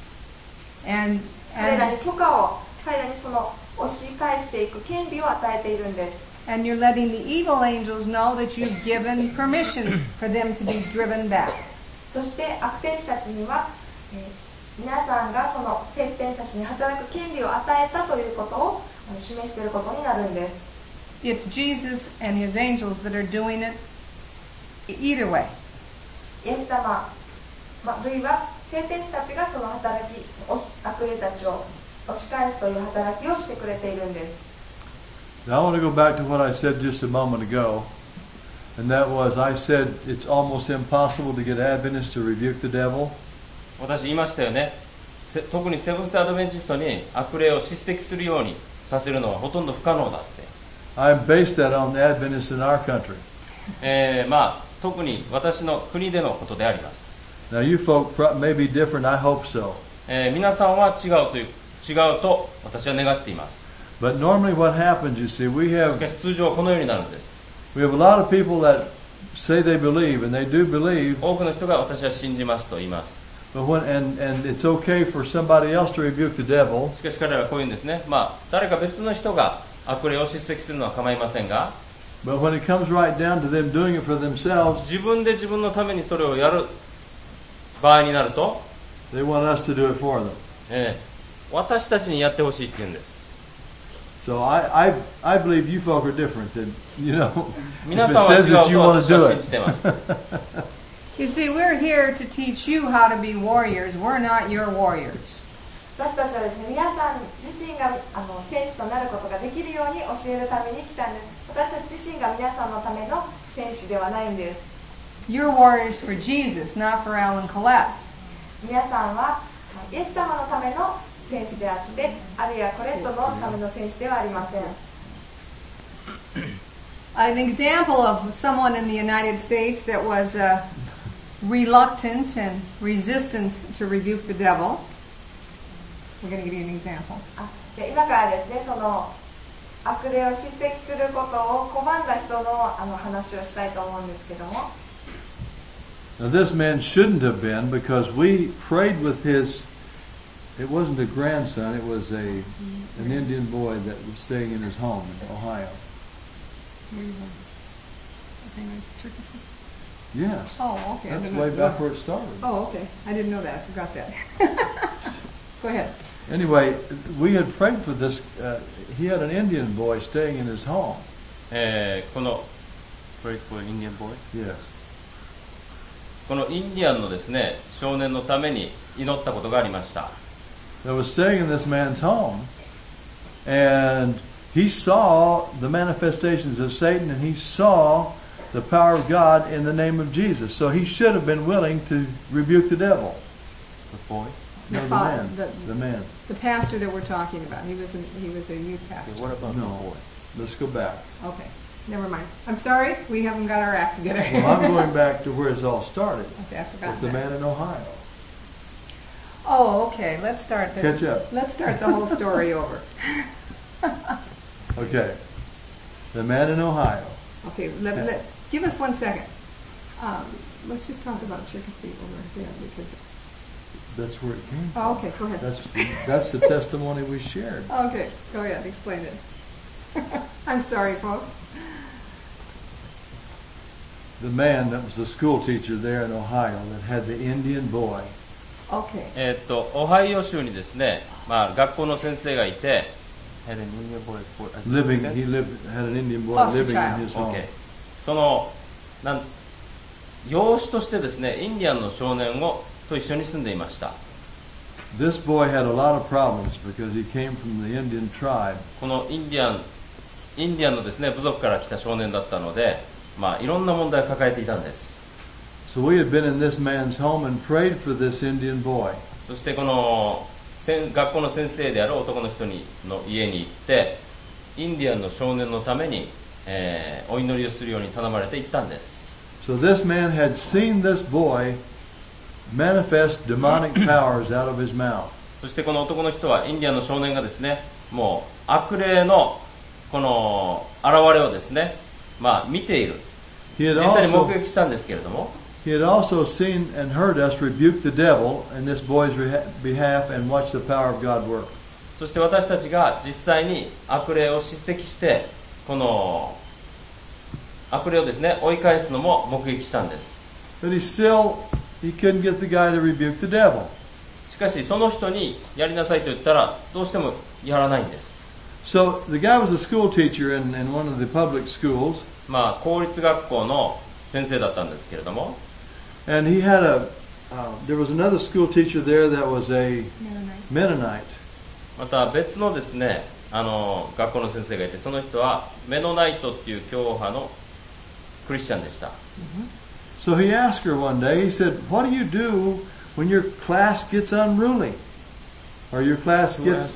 and, 彼ら and, に許可を、彼らにその押し返していく権利を与えているんです。 and you're letting the evil angels know that you've given permission for them to be driven back. そして悪天使たちには、えー、皆さんがその聖天使たちに働く権利を与えたということを示していることになるんです。 It's Jesus and his angels that are doing it either way. イエス様、まあ、類は聖天使たちがその働き、悪霊たちを押し返すという働きをしてくれているんです。 Now I want to go back to what I said just a moment ago, and that was I said it's almost impossible to get Adventists to rebuke the devil. 私言いましたよね。特にセブンス・アドベンチストに悪霊を叱責するようにさせるのはほとんど不可能だって。 I based that on the Adventists in our country. えー、まあ特に私の国でのことであります。 Now you folk may be different. I hope so. えー、皆さんは違うという違うと私は願っています。 But normally what happens, you see, we have しかし通常このようになるんです。 we have a lot of people that say they believe, and they do believe. 多くの人が私は信じますと言います。 But when and and it's okay for somebody else to rebuke the devil. しかし彼らはこう言うんですね。まあ誰か別の人が悪霊を叱責するのは構いませんが、 But when it comes right down to them doing it for themselves, 自分で自分のためにそれをやる場合になると、 they want us to do it for them. えー、私たちにやってほしいって言うんです。 So I I I believe you folk are different. That you know, if 皆 it さんは違 says う that you と want to 私 do は信じてます。 You see, we're here to teach you how to be warriors. We're not your warriors. 私たちはですね、皆さん自身があの天使となることができるように教えるために来たんです。私たち自身が皆さんのための天使ではないんです。 You're warriors for Jesus, not for Alan Collette. 皆さんはイエス様のための天使であって、あるいはコレットのための天使ではありません。 An example of someone in the United States that was uh, reluctant and resistant to rebuke the devil. We're going to give you an example. あで今からですね、その悪霊を叱責することを拒んだ人のあの話をしたいと思うんですけども。 Now this man shouldn't have been because we prayed with his. It wasn't a grandson. It was a an Indian boy that was staying in his home in Ohio. Yes. Oh, okay. That's way back where it started. Oh, okay. I didn't know that. I forgot that. Go ahead. Anyway, we had prayed for this. Uh, he had an Indian boy staying in his home. えー、この Pray for Indian boy? Yes. このインディアンのですね少年のために祈ったことがありました。 That was staying in this man's home, and he saw the manifestations of Satan, and he saw the power of God in the name of Jesus. So he should have been willing to rebuke the devil. The boy? The, No, the fa- man. the, The man. the pastor that we're talking about. He was, an, he was a youth pastor. What about No. the boy? Let's go back. Okay, never mind. I'm sorry, we haven't got our act together. Well, I'm going back to where it's all started. Okay, I forgot With the that. man in Ohio. Oh, okay. Let's start the Catch up. Let's start the whole story over. Okay. The man in Ohio. Okay, let, Yeah. let, give us one second. Um, let's just talk about Chicopee over here because. That's where it came from. Oh, okay, go ahead. That's that's the testimony we shared. Okay, go ahead. Explain it. I'm sorry, folks. The man that was a school teacher there in Ohio that had the Indian boy. Okay. えーっと、オハイオ州にですね、まあ、学校の先生がいて、had an Indian boy for- Living, he lived had an Indian boy Foster living child. in his home. Okay. そのなん養子としてですね、インディアンの少年をと一緒に住んでいました。 This boy had a lot of problems because he came from the Indian tribe. このインディアン、インディアンのですね、部族から来た少年だったので、まあ、いろんな問題を抱えていたんです。 So we had been in this man's home and prayed for this Indian boy. そしてこのせん学校の先生である男の人にの家に行って、インディアンの少年のために、えーお祈りをするように頼まれて行ったんです。 So this man had seen this boy manifest demonic powers out of his mouth. そしてこの男の人はインディアンの少年がですね、もう悪霊のこの現れをですね、まあ見ている。 He had 実際に目 also 撃したんですけれども、 he had also seen and heard us rebuke the devil in this boy's reha- behalf and watch the power of God work. そして私たちが実際に悪霊を叱責して、この悪霊をですね、追い返すのも目撃したんです。 But he still he couldn't get the guy to rebuke the devil. しかしその人にやりなさいと言ったらどうしてもやらないんです。 So the guy was a school teacher in, in one of the public schools, まあ公立学校の先生だったんですけれども、 and he had a uh, there was another school teacher there that was a Mennonite. また別のですね、あの学校の先生がいて、その人はメノナイトっていう教派のクリスチャンでした。 So he asked her one day, he said, "What do you do when your class gets unruly? Or your class gets..."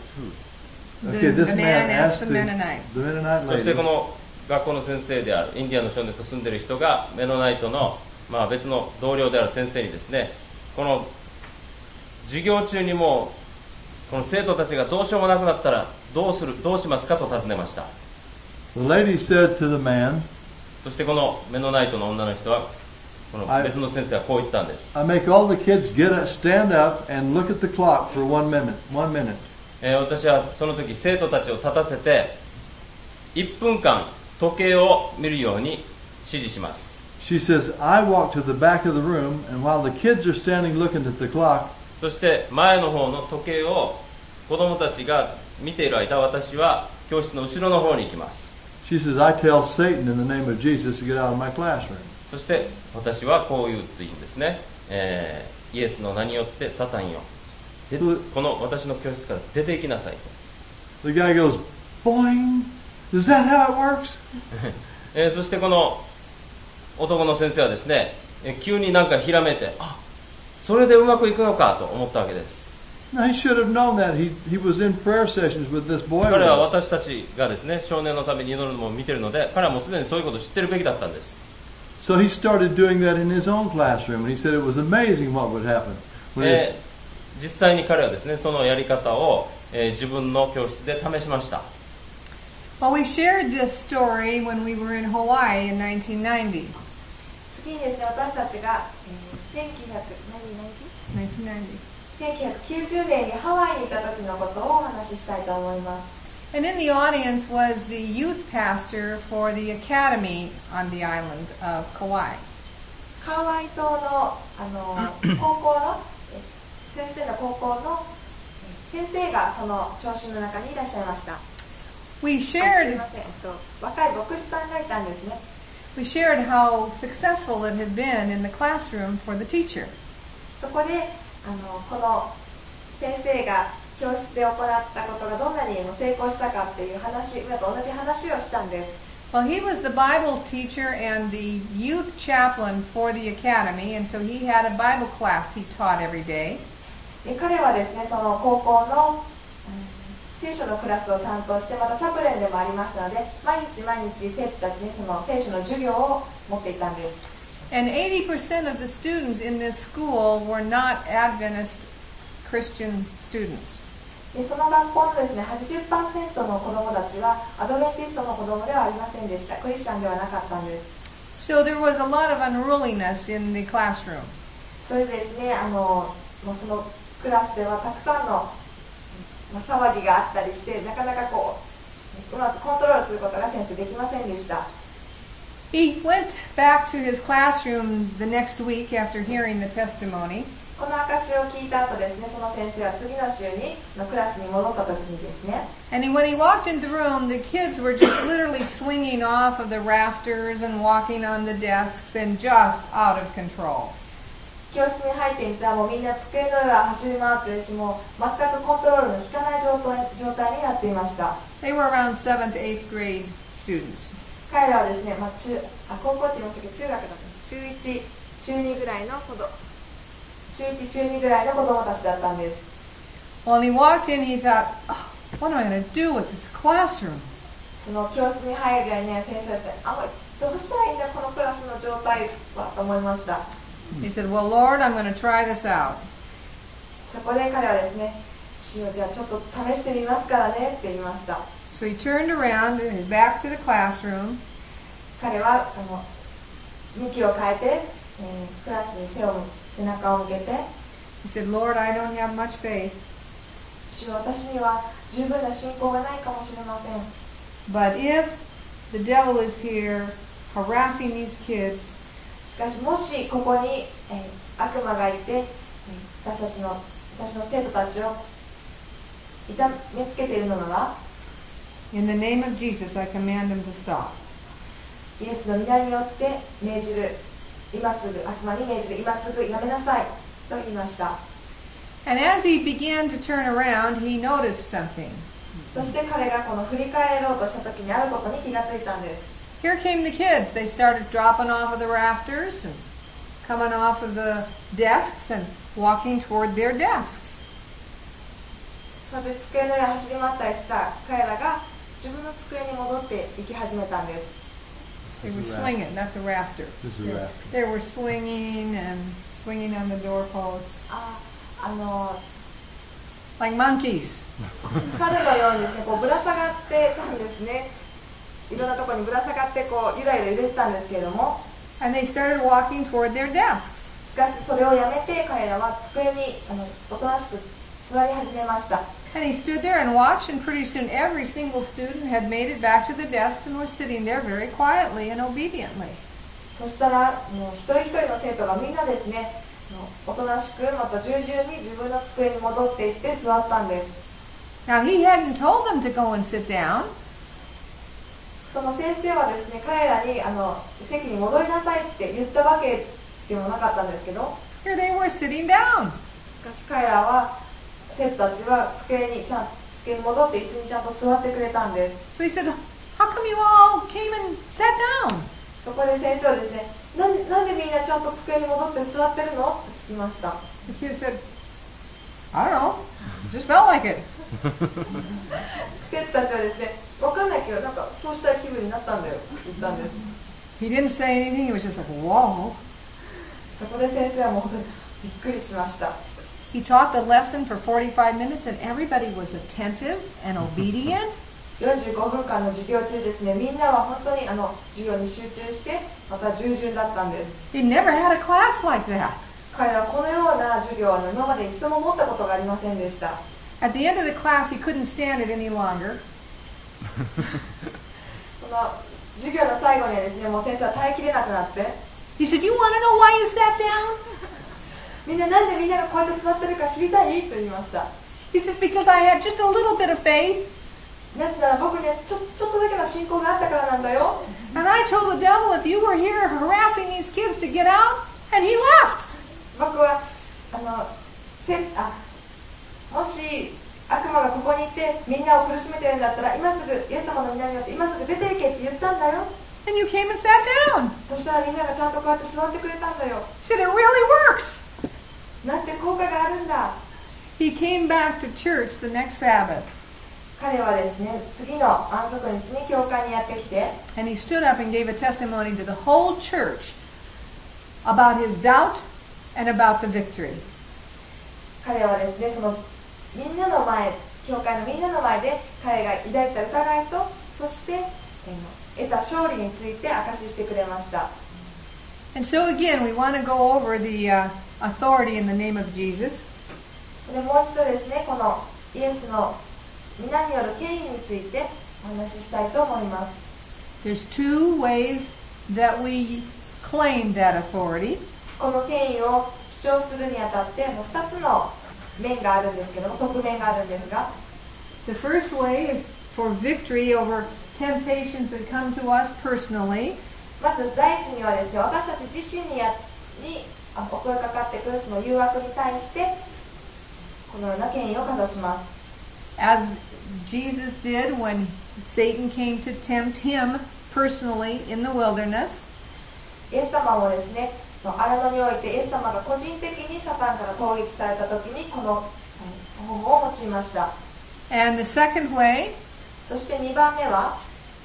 The, the man asked the Mennonite. the Mennonite そして lady, この学校の先生であるインディアンの少年と住んでいる人がメノナイトの、まあ、別の同僚である先生にですね、この授業中にもうこの生徒たちがどうしようもなくなったらどうするどうしますかと尋ねました。 the lady said to the man, そしてこのメノナイトの女の人はこの別の先生はこう言ったんです。 "I make all the kids get up, stand up and look at the clock for one minute. One minute." えー私はその時生徒たちを立たせていっぷんかん時計を見るように指示します。 She says, "I walk to the back of the room, and while the kids are standing looking at the clock, そして前の方の時計を子供たちが見ている間、私は教室の後ろの方に行きます。 she says, I tell Satan in the name of Jesus to get out of my classroom." そして私はこう言うというんですね、えーイエスの名によってサタンよ、でこの私の教室から出て行きなさいと。 The guy goes, "Boing! Is that how it works?" えーそしてこの男の先生はですね、えー急になんかひらめいて、あ、それでうまくいくのかと思ったわけです。 Now he should have known that. He he was in prayer sessions with this boy. 彼は with us. 私たちがですね、少年のために祈るのも見てるので、彼はもうすでにそういうことを知ってるべきだったんです。 So he started doing that in his own classroom, and he said it was amazing what would happen. When his- えー実際に彼はですね、そのやり方を、えー自分の教室で試しました。 Well, we shared this story when we were in Hawaii in nineteen ninety. 次にですね、私たちが、えー、せんきゅうひゃく nineteen ninety. きゅうじゅうねんにハワイにいた時のことをお話ししたいと思います。 And in the audience was the youth pastor for the academy on the island of Kauai. カワイ島の、あの高校のえ先生の高校のえ先生がその聴衆の中にいらっしゃいました。 We すい shared ません、えっと、若い牧師さんがいたんですね。 we shared how successful it had been in the classroom for the teacher. そこであのこの先生が教室で行ったことがどんなにも成功したかっていう話、やっぱ同じ話をしたんです。 Well, he was the Bible teacher and the youth chaplain for the academy, and so he had a Bible class he taught every day. で彼はですね、その高校の、うん、聖書のクラスを担当して、またチャプレンでもありましたので、毎日毎日生徒たちにその聖書の授業を持っていたんです。 And eighty percent of the students in this school were not Adventist Christian students. でその学校のですね、はちじゅっパーセントの子供たちはアドベンティストの子供ではありませんでした。クリスチャンではなかったんです。 So there was a lot of unruliness in the classroom. それでですね、あの、もうそのクラスではたくさんの、まあ、騒ぎがあったりして、なかなかこう、うまくコントロールすることが先生できませんでした。 He went back to his classroom the next week after hearing the testimony. この証を聞いた後ですね、その先生は次の週にのクラスに戻った時にですね。 And he, when he walked into the room, the kids were just literally swinging off of the rafters and walking on the desks and just out of control. 教室に入ってみたらもうみんな机の上を走り回ってるし、もう全くコントロールの効かない状態、状態になっていました。 They were around seventh, eighth grade students. 彼らはですね、まあ、中あ高校って言いましたけど、中学だった中いち、中にぐらいの子供、中いち、中にぐらいの子供たちだったんです。 When he walked in, he thought, oh, what am I going to do with this classroom? その教室に入るやには先生って、あ、どうしたらいいんだこのクラスの状態はと思いました。 He said, well, Lord, I'm going to try this out. そこで彼はですね、主よ、じゃあちょっと試してみますからねって言いました。 So he turned around and his back to the classroom. 彼はあの向きを変えて、えー、クラスに背を背中を向けて、 He said, Lord, I don't have much faith, 主よ、私には十分な信仰がないかもしれません。 but if the devil is here harassing these kids, しかしもしここに、えー、悪魔がいて、えー、私たちの私の生徒たちを痛めつけているのなら、 in the name of Jesus, I command him to stop. イエスの皆によって命じる、今すぐ悪魔に命じる、今すぐやめなさいと言いました。 And as he began to turn around, he noticed something. そして彼がこの振り返ろうとした時にあることに気がついたんです。 Here came the kids. They started dropping off of the rafters and coming off of the desks and walking toward their desks. そして机の上を走り回ったりした彼らが自分の机に戻って行き始めたんです。 They were swinging. That's a rafter. They were swinging and swinging on the doorposts. あ、あの、 like monkeys. 猿のようにですね、こうぶら下がってたんですね。いろんなところにぶら下がってこうゆらゆら揺れてたんですけれども。 And they started walking toward their desks. しかしそれをやめて彼らは机にあのおとなしく座り始めました。 And he stood there and watched, and pretty soon every single student had made it back to the desk and was sitting there very quietly and obediently. そしたらもう一人一人の生徒がみんなですね、おとなしくまた従順に自分の机に戻っていって座ったんです。 Now he hadn't told them to go and sit down. その先生はですね、彼らにあの席に戻りなさいって言ったわけでもなかったんですけど、 Here they were sitting down. しかし彼らは生徒たちは机にちゃん机に戻って椅子にちゃんと座ってくれたんです。 So he said, how come you all came and sat down? そこで先生はですね、なんで、なんでみんなちゃんと机に戻って座ってるのって聞きました。 The kid said, I don't know. Just felt like it. 生徒たちはですね、わかんないけど、なんかそうしたい気分になったんだよって言ったんです。 He didn't say anything. He was just like, whoa. そこで先生はもうびっくりしました。 He taught the lesson for forty-five minutes and everybody was attentive and obedient. よんじゅうごふんかんの授業中ですね、みんなは本当にあの授業に集中して、また従順だったんです。 He never had a class like that. 彼はこのような授業は今まで一度も持ったことがありませんでした。 At the end of the class, he couldn't stand it any longer. その授業の最後にはですね、もう先生は耐えきれなくなって、 He said, you want to know why you sat down? みんななんでみんながこうやって座ってるか知りたいと言いました。 He said, because I had just a little bit of faith. なぜなら僕にはちょ、ちょっとだけの信仰があったからなんだよ。 And I told the devil, if you were here harassing these kids to get out, and he left. 僕はあのせあもし悪魔がここにいてみんなを苦しめてるんだったら今すぐイエス様の皆によって今すぐ出ていけって言ったんだよ。 And you came and sat down. そしたらみんながちゃんとこうやって座ってくれたんだよ。 Said it really works. なんて効果があるんだ。 He came back to church the next Sabbath. 彼はですね、次の安息日に教会にやってきて、 And he stood up and gave a testimony to the whole church about his doubt and about the victory. 彼はですね、そのみんなの前、教会のみんなの前で彼が抱いた疑いと、そしてえー得た勝利について証ししてくれました。 And so again, we want to go over the uh, authority in the name of Jesus. でもう一度ですね、このイエスの皆による権威についてお話ししたいと思います。 There's two ways that we claim that authority. この権威を主張するにあたってもう二つの面があるんですけども、側面があるんですが、 The first way is for victory over temptations that come to us personally. まず第一にはですね、私たち自身にやにあ襲いかかってくるその誘惑に対してこのような権威をかざします。 As Jesus did when Satan came to tempt him personally in the wilderness. イエス様もですね、荒野においてイエス様が個人的にサタンから攻撃された時にこの方法を用いました。 And the second way そしてにばんめは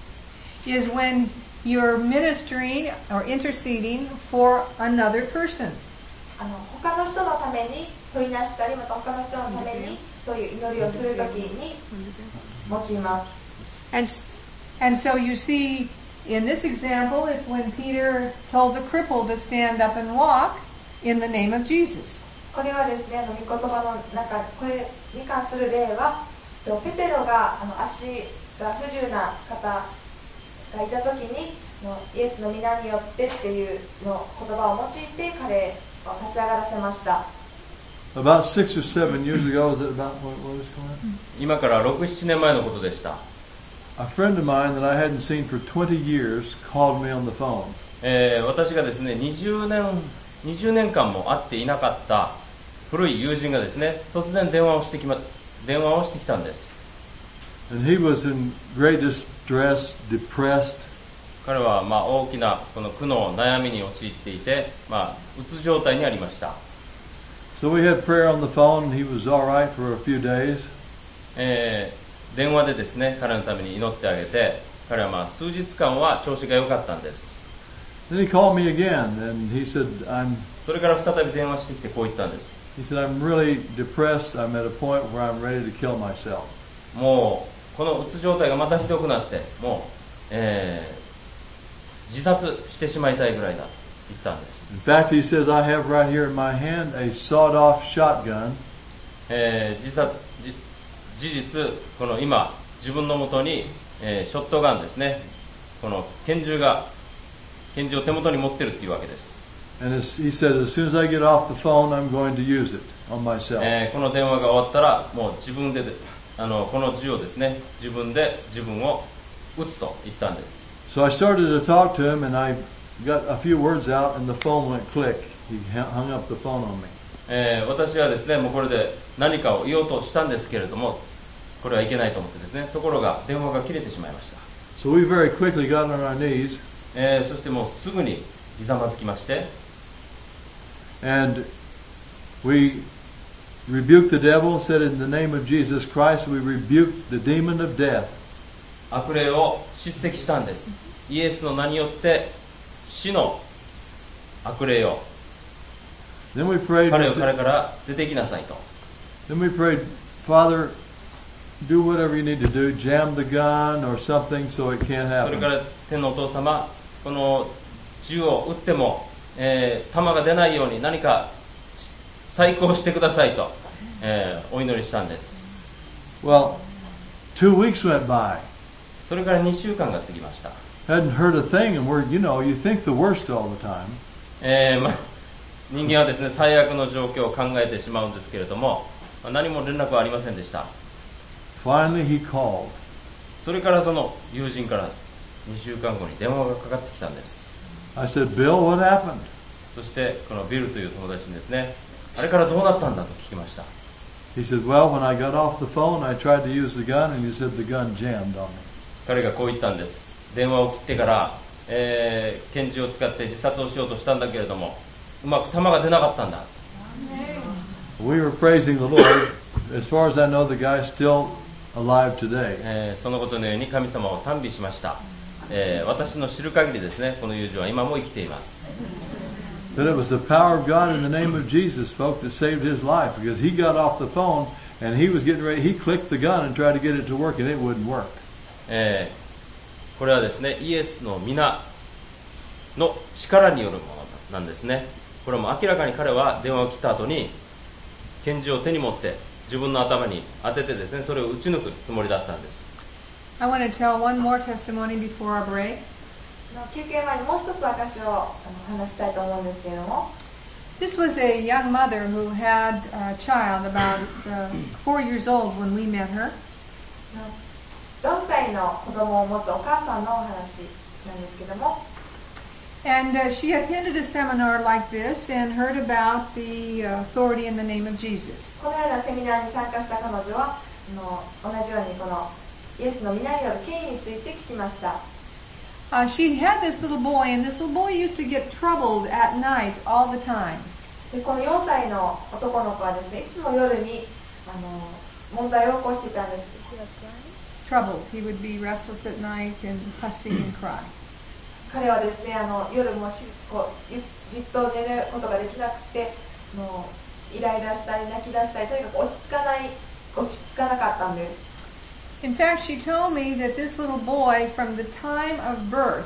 is when you're ministering or interceding for another person. あの他の人のために取りなしたり、また他の人のためにそういう祈りをするときに用います。 And, and so you see, in this example, it's when Peter told the cripple to stand up and walk in the name of Jesus. これはですね、あの御言葉の中、これに関する例は、ペテロがあの足が不自由な方がいたときに、イエスの皆によってっていうの言葉を用いて彼を立ち上がらせました。 About six or seven years ago, was it about what, what was going on? 今からろく、ななねんまえのことでした。 A friend of mine that I hadn't seen for twenty years called me on the phone. えー、私がですね、にじゅうねん、にじゅうねんかんも会っていなかった古い友人がですね、突然電話をしてきま、電話をしてきたんです。 And he was in great distress, depressed. 彼はまあ大きなこの苦悩、悩みに陥っていて、まあうつ状態にありました。 So we had prayer on the phone, and he was all right for a few days. えー、電話でですね、彼のために祈ってあげて、彼はまあ数日間は調子が良かったんです。 Then he called me again, and he said, "I'm." それから再び電話してきてこう言ったんです。 He said, "I'm really depressed. I'm at a point where I'm ready to kill myself." もうこのうつ状態がまたひどくなって、もう、えー、自殺してしまいたいぐらいだと言ったんです。 In fact, he says, "I have right here in my hand a sawed-off shotgun." えー、自殺じ事実この今自分のもとに、えー、ショットガンですね、この拳銃が拳銃を手元に持ってるっていうわけです。 And as he said, as soon as I get off the phone, I'm going to use it on myself. えー、この電話が終わったらもう自分であのこの銃をですね、自分で自分を撃つと言ったんです。 So I started to talk to him, and I got a few words out, and the phone went click. He hung up the phone on me. えー、私はですね、もうこれで何かを言おうとしたんですけれども、これはいけないと思ってですね、ところが電話が切れてしまいました。 So we very quickly got on our knees, えー、そしてもうすぐにひざまずきまして、 and we rebuked the devil and said, "In the name of Jesus Christ, we rebuke the demon of death." 悪霊を叱責したんです。イエスの名によって死の悪霊を Then we prayed. 彼 We を彼 said, から出てきなさいと。 then we prayed, "Father, do whatever you need to do. Jam the gun or something so it can't それか happen." ら天のお父様、この銃を撃っても、えー、弾が出ないように何か再興してくださいと、えー、お祈りしたんです。 Well, two weeks went by. それからにしゅうかんが過ぎました。 Hadn't heard a thing, and we're, you know, you think the worst all the time. えーま、人間はですね、最悪の状況を考えてしまうんですけれども、何も連絡はありませんでした。 Finally, he called. それからその友人からにしゅうかんごに電話がかかってきたんです。 I said, "Bill, what happened?" そしてこのビルという友達にですね、あれからどうなったんだと聞きました。 He said, well, when I got off the phone, I tried to use the gun, and he said the gun jammed on me. 彼がこう言ったんです。電話を切ってから、えー、拳銃を使って自殺をしようとしたんだけれども、うまく弾が出なかったんだ。 We were praising the Lord. As far as I know, the guy's still alive today. えー、そのことのように神様を賛美しました。えー、私の知る限りですね、この友人は今も生きています。 But it was the power of God in the name of Jesus, folks, that saved his life, because he got off the phone and he was getting ready. He clicked the gun and tried to get it to work, and it wouldn't work. えー、これはですね、イエスの皆の力によるものなんですね。これも明らかに彼は電話を切った後に拳銃を手に持って自分の頭に当ててですね、それを撃ち抜くつもりだったんです。 I want to tell one more testimony before our break. 休憩前にもう一つ証を話したいと思うんですけれども。 This was a young mother who had a child about uh, four years old when we met her. よんさいの子供を持つお母さんのお話なんですけども。 And uh, she attended a seminar like this and heard about the uh, authority in the name of Jesus. このようなセミナーに参加した彼女はあの同じようにこのイエスの皆による権威について聞きました。 Uh, she had this little boy, and this little boy used to get troubled at night all the time. でこのよんさいの男の子はですね、いつも夜にあの問題を起こしていたんです。 Troubled. He would be restless at night and fussing and cry. 彼はですね、あの夜もしこうじっと寝ることができなくて、もうイライラしたり泣き出したり、とにかく落ち着かない落ち着かなかったんです。 In fact, she told me that this little boy, from the time of birth,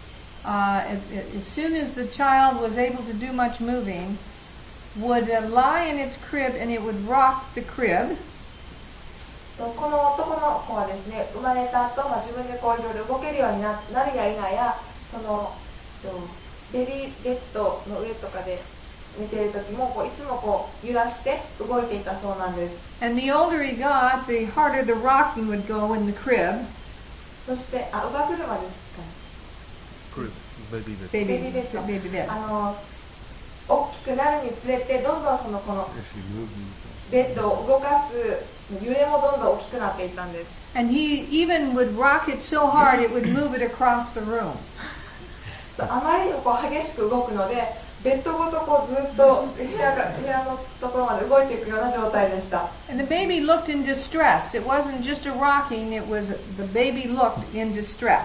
uh, as, as soon as the child was able to do much moving, would uh, lie in its crib and it would rock the crib. この男の子はですね、生まれた後、まあ、自分でこういろいろ動けるように な, なるや否や、そのベビーベッドの上とかで寝ている時もこういつもこう揺らして動いていたそうなんです。 And the older he got, the harder the rocking would go in the crib. そしてあ乳母車ですかね。 ベビーベッド。 ベビーベッド。ベビーベッド。 あの大きくなるにつれてどんどんそのこのベッドを動かす揺れもどんどん大きくなっていったんです。 And he even would rock it so hard it would move it across the room. あまりにもこう激しく動くので、ベッドごとこうずっと部屋が部屋のところまで動いていくような状態でした。 And the baby looked in distress. It wasn't just a rocking; it was the baby looked in distress.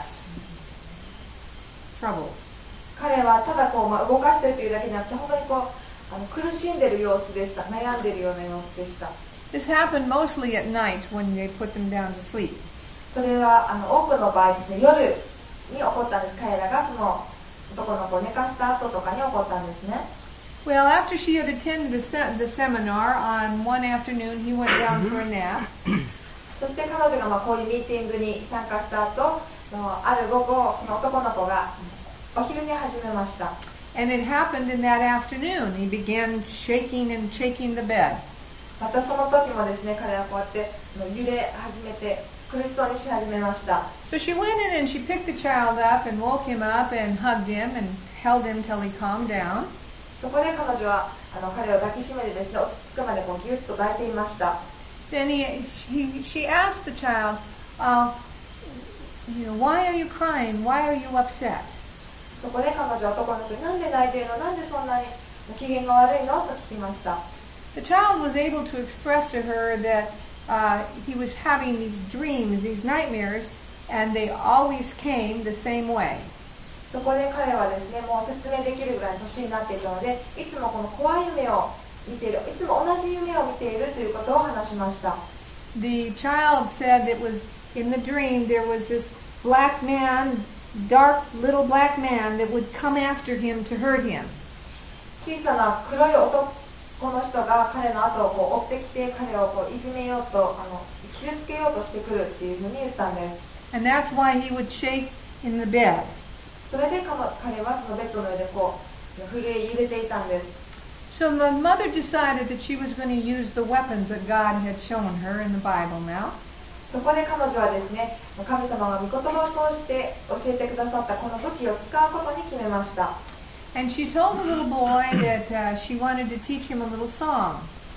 Trouble. 彼はただこう、まあ、動かしているというだけじゃなくて、本当にこうあの苦しんでいる様子でした。悩んでいるような様子でした。 This happened mostly at night when they put them down to sleep. それはあの多くの場合ですね、夜に起こったんです。彼らがその男の子を寝かした後とかに起こったんですね。 Well, after she had attended the, se- the seminar on one afternoon, he went down for a nap. そして彼女がまあこういうミーティングに参加した後、ある午後、その男の子がお昼寝始めました。 And it happened in that afternoon. He began shaking and shaking the bed. またその時もですね、彼はこうやって揺れ始めて苦しそうにし始めました。 So she went in and she picked the child up and woke him up and hugged him and held him till he calmed down. そこで彼女はあの彼を抱きしめてですね、落ち着くまでこうギュッと抱いていました。 Then he, he, she asked the child, uh, you know, why are you crying? Why are you upset? そこで彼女は男の子になんで泣いているの？なんでそんなに機嫌が悪いの？と聞きました。 The child was able to express to her that uh, he was having these dreams, these nightmares, and they always came the same way. そこで彼はですね、もう説明できるぐらい年になっていたので、いつもこの怖い夢を見ている、いつも同じ夢を見ているということを話しました。 The child said it was in the dream there was this black man, dark little black man that would come after him to hurt him. 小さな黒い男の人が彼の後をこう追ってきて彼をこういじめようとあの傷つけようとしてくるっていうふうに言ったんです。 And that's why he would shake in the bed. それで彼はそのベッドの上でこう震え揺れていたんです。 So the mother decided that she was going to use the weapons that God had shown her in the Bible now. そこで彼女はですね、神様が御言葉を通して教えてくださったこの武器を使うことに決めました。 And she told the little boy that uh, she wanted to teach him a little song.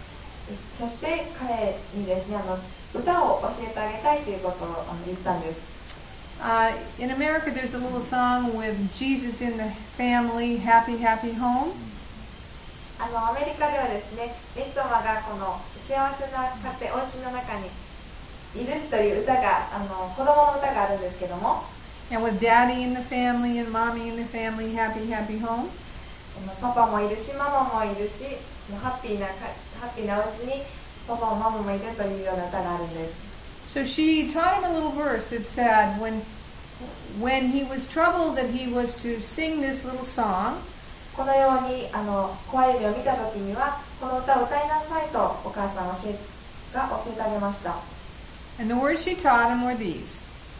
そして彼にですね、あの歌を教えてあげたいということをあの言ったんです。 Uh, in America, there's a little song with Jesus in the family, happy, happy home. あのアメリカではですね、イエス様がこの幸せな家庭、お家の中にいるという歌が、あの子供の歌があるんですけども、 And with daddy in the family and mommy in the family, happy, happy home. パパもいるし、ママもいるし、ハッピーなハッピーなお家にパパもママもいるというような歌があるんです。 So she taught him a little verse that said, when when he was troubled, that he was to sing this little song. このようにあの怖い夢を見た時にはこの歌を歌いなさいとお母さん教えが教えてあげました。 And the words she taught him were these.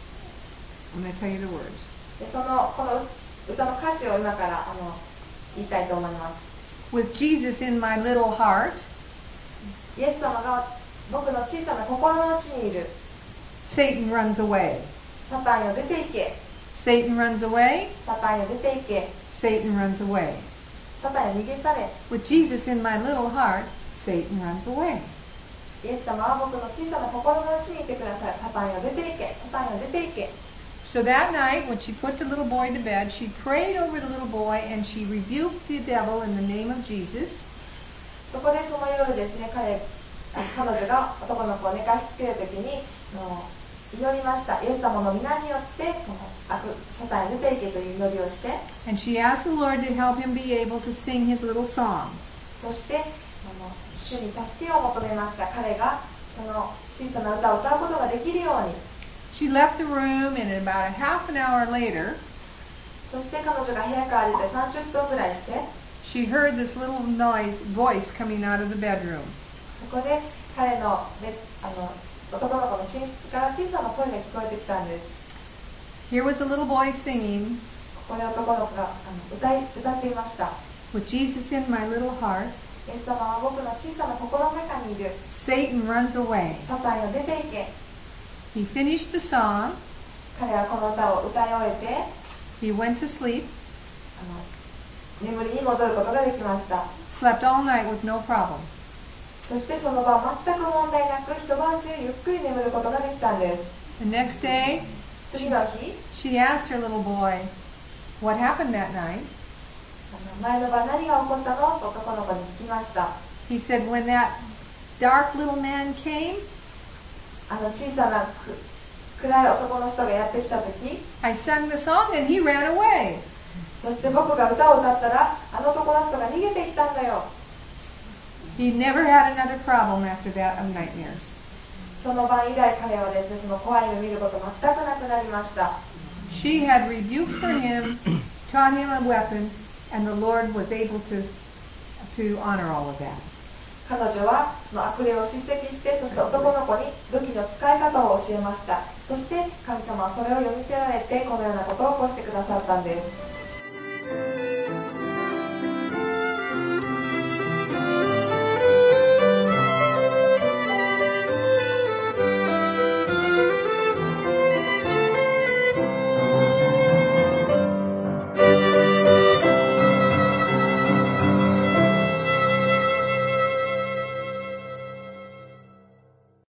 I'm going to tell you the words. でそのこの歌の歌詞を今からあの言いたいと思います。 With Jesus in my little heart, イエス様が僕の小さな心の内にいる。 Satan runs away. サタンよ出て行け。 Satan runs away. サタンよ出て行け。 Satan runs away. サタンよ逃げ去れ。 With Jesus in my little heart, Satan runs away. イエス様は僕の小さな心の内にいてください。サタンよ出て行け。サタンよ出て行け。 So that night, when she put the little boy to bed, she prayed over the little boy and she rebuked the devil in the name of Jesus. そこでその夜ですね、彼、彼女が男の子を寝かしつけるときに祈りました。イエス様の皆によってこの悪サタンに出ていけという祈りをして、 And she asked the Lord to help him be able to sing his little song. そしてあの主に助けを求めました。彼がその小さな歌を歌うことができるように。 She left the room, and about a half an hour later, そして彼女が部屋から出てさんじゅっぷんぐらいして、 she heard this little noise, voice coming out of the bedroom. そこで彼のであの男の子の寝室から小さな声が聞こえてきたんです。 Here was a little boy singing, ここで男の子があの歌い歌っていました。 With Jesus in my little heart, イエス様は僕の小さな心の中にいる。 Satan runs away. サタンよ出ていけ。 He finished the song. 彼はこの歌を歌い終えて、 He went to sleep, あの眠りに戻ることができました。 slept all night with no problem. そしてその晩全く問題なく一晩中ゆっくり眠ることができたんです。 The next day, 次の日、 she asked her little boy, what happened that night? あの前の晩何が起こったのと男の子に聞きました。 He said, when that dark little man came, あの小さなく暗い男の人がやってきたとき、 I sang the song and he ran away. そして僕が歌を歌ったらあの男の人が逃げていったんだよ。 He never had another problem after that of nightmares. その晩以来彼はですね、その怖いのを見ること全くなくなりました。 She had rebuked for him, taught him a weapon, and the Lord was able to to honor all of that. 彼女はその悪霊を叱責して、そして男の子に武器の使い方を教えました。そして神様はそれを読み取られてこのようなことを起こしてくださったんです。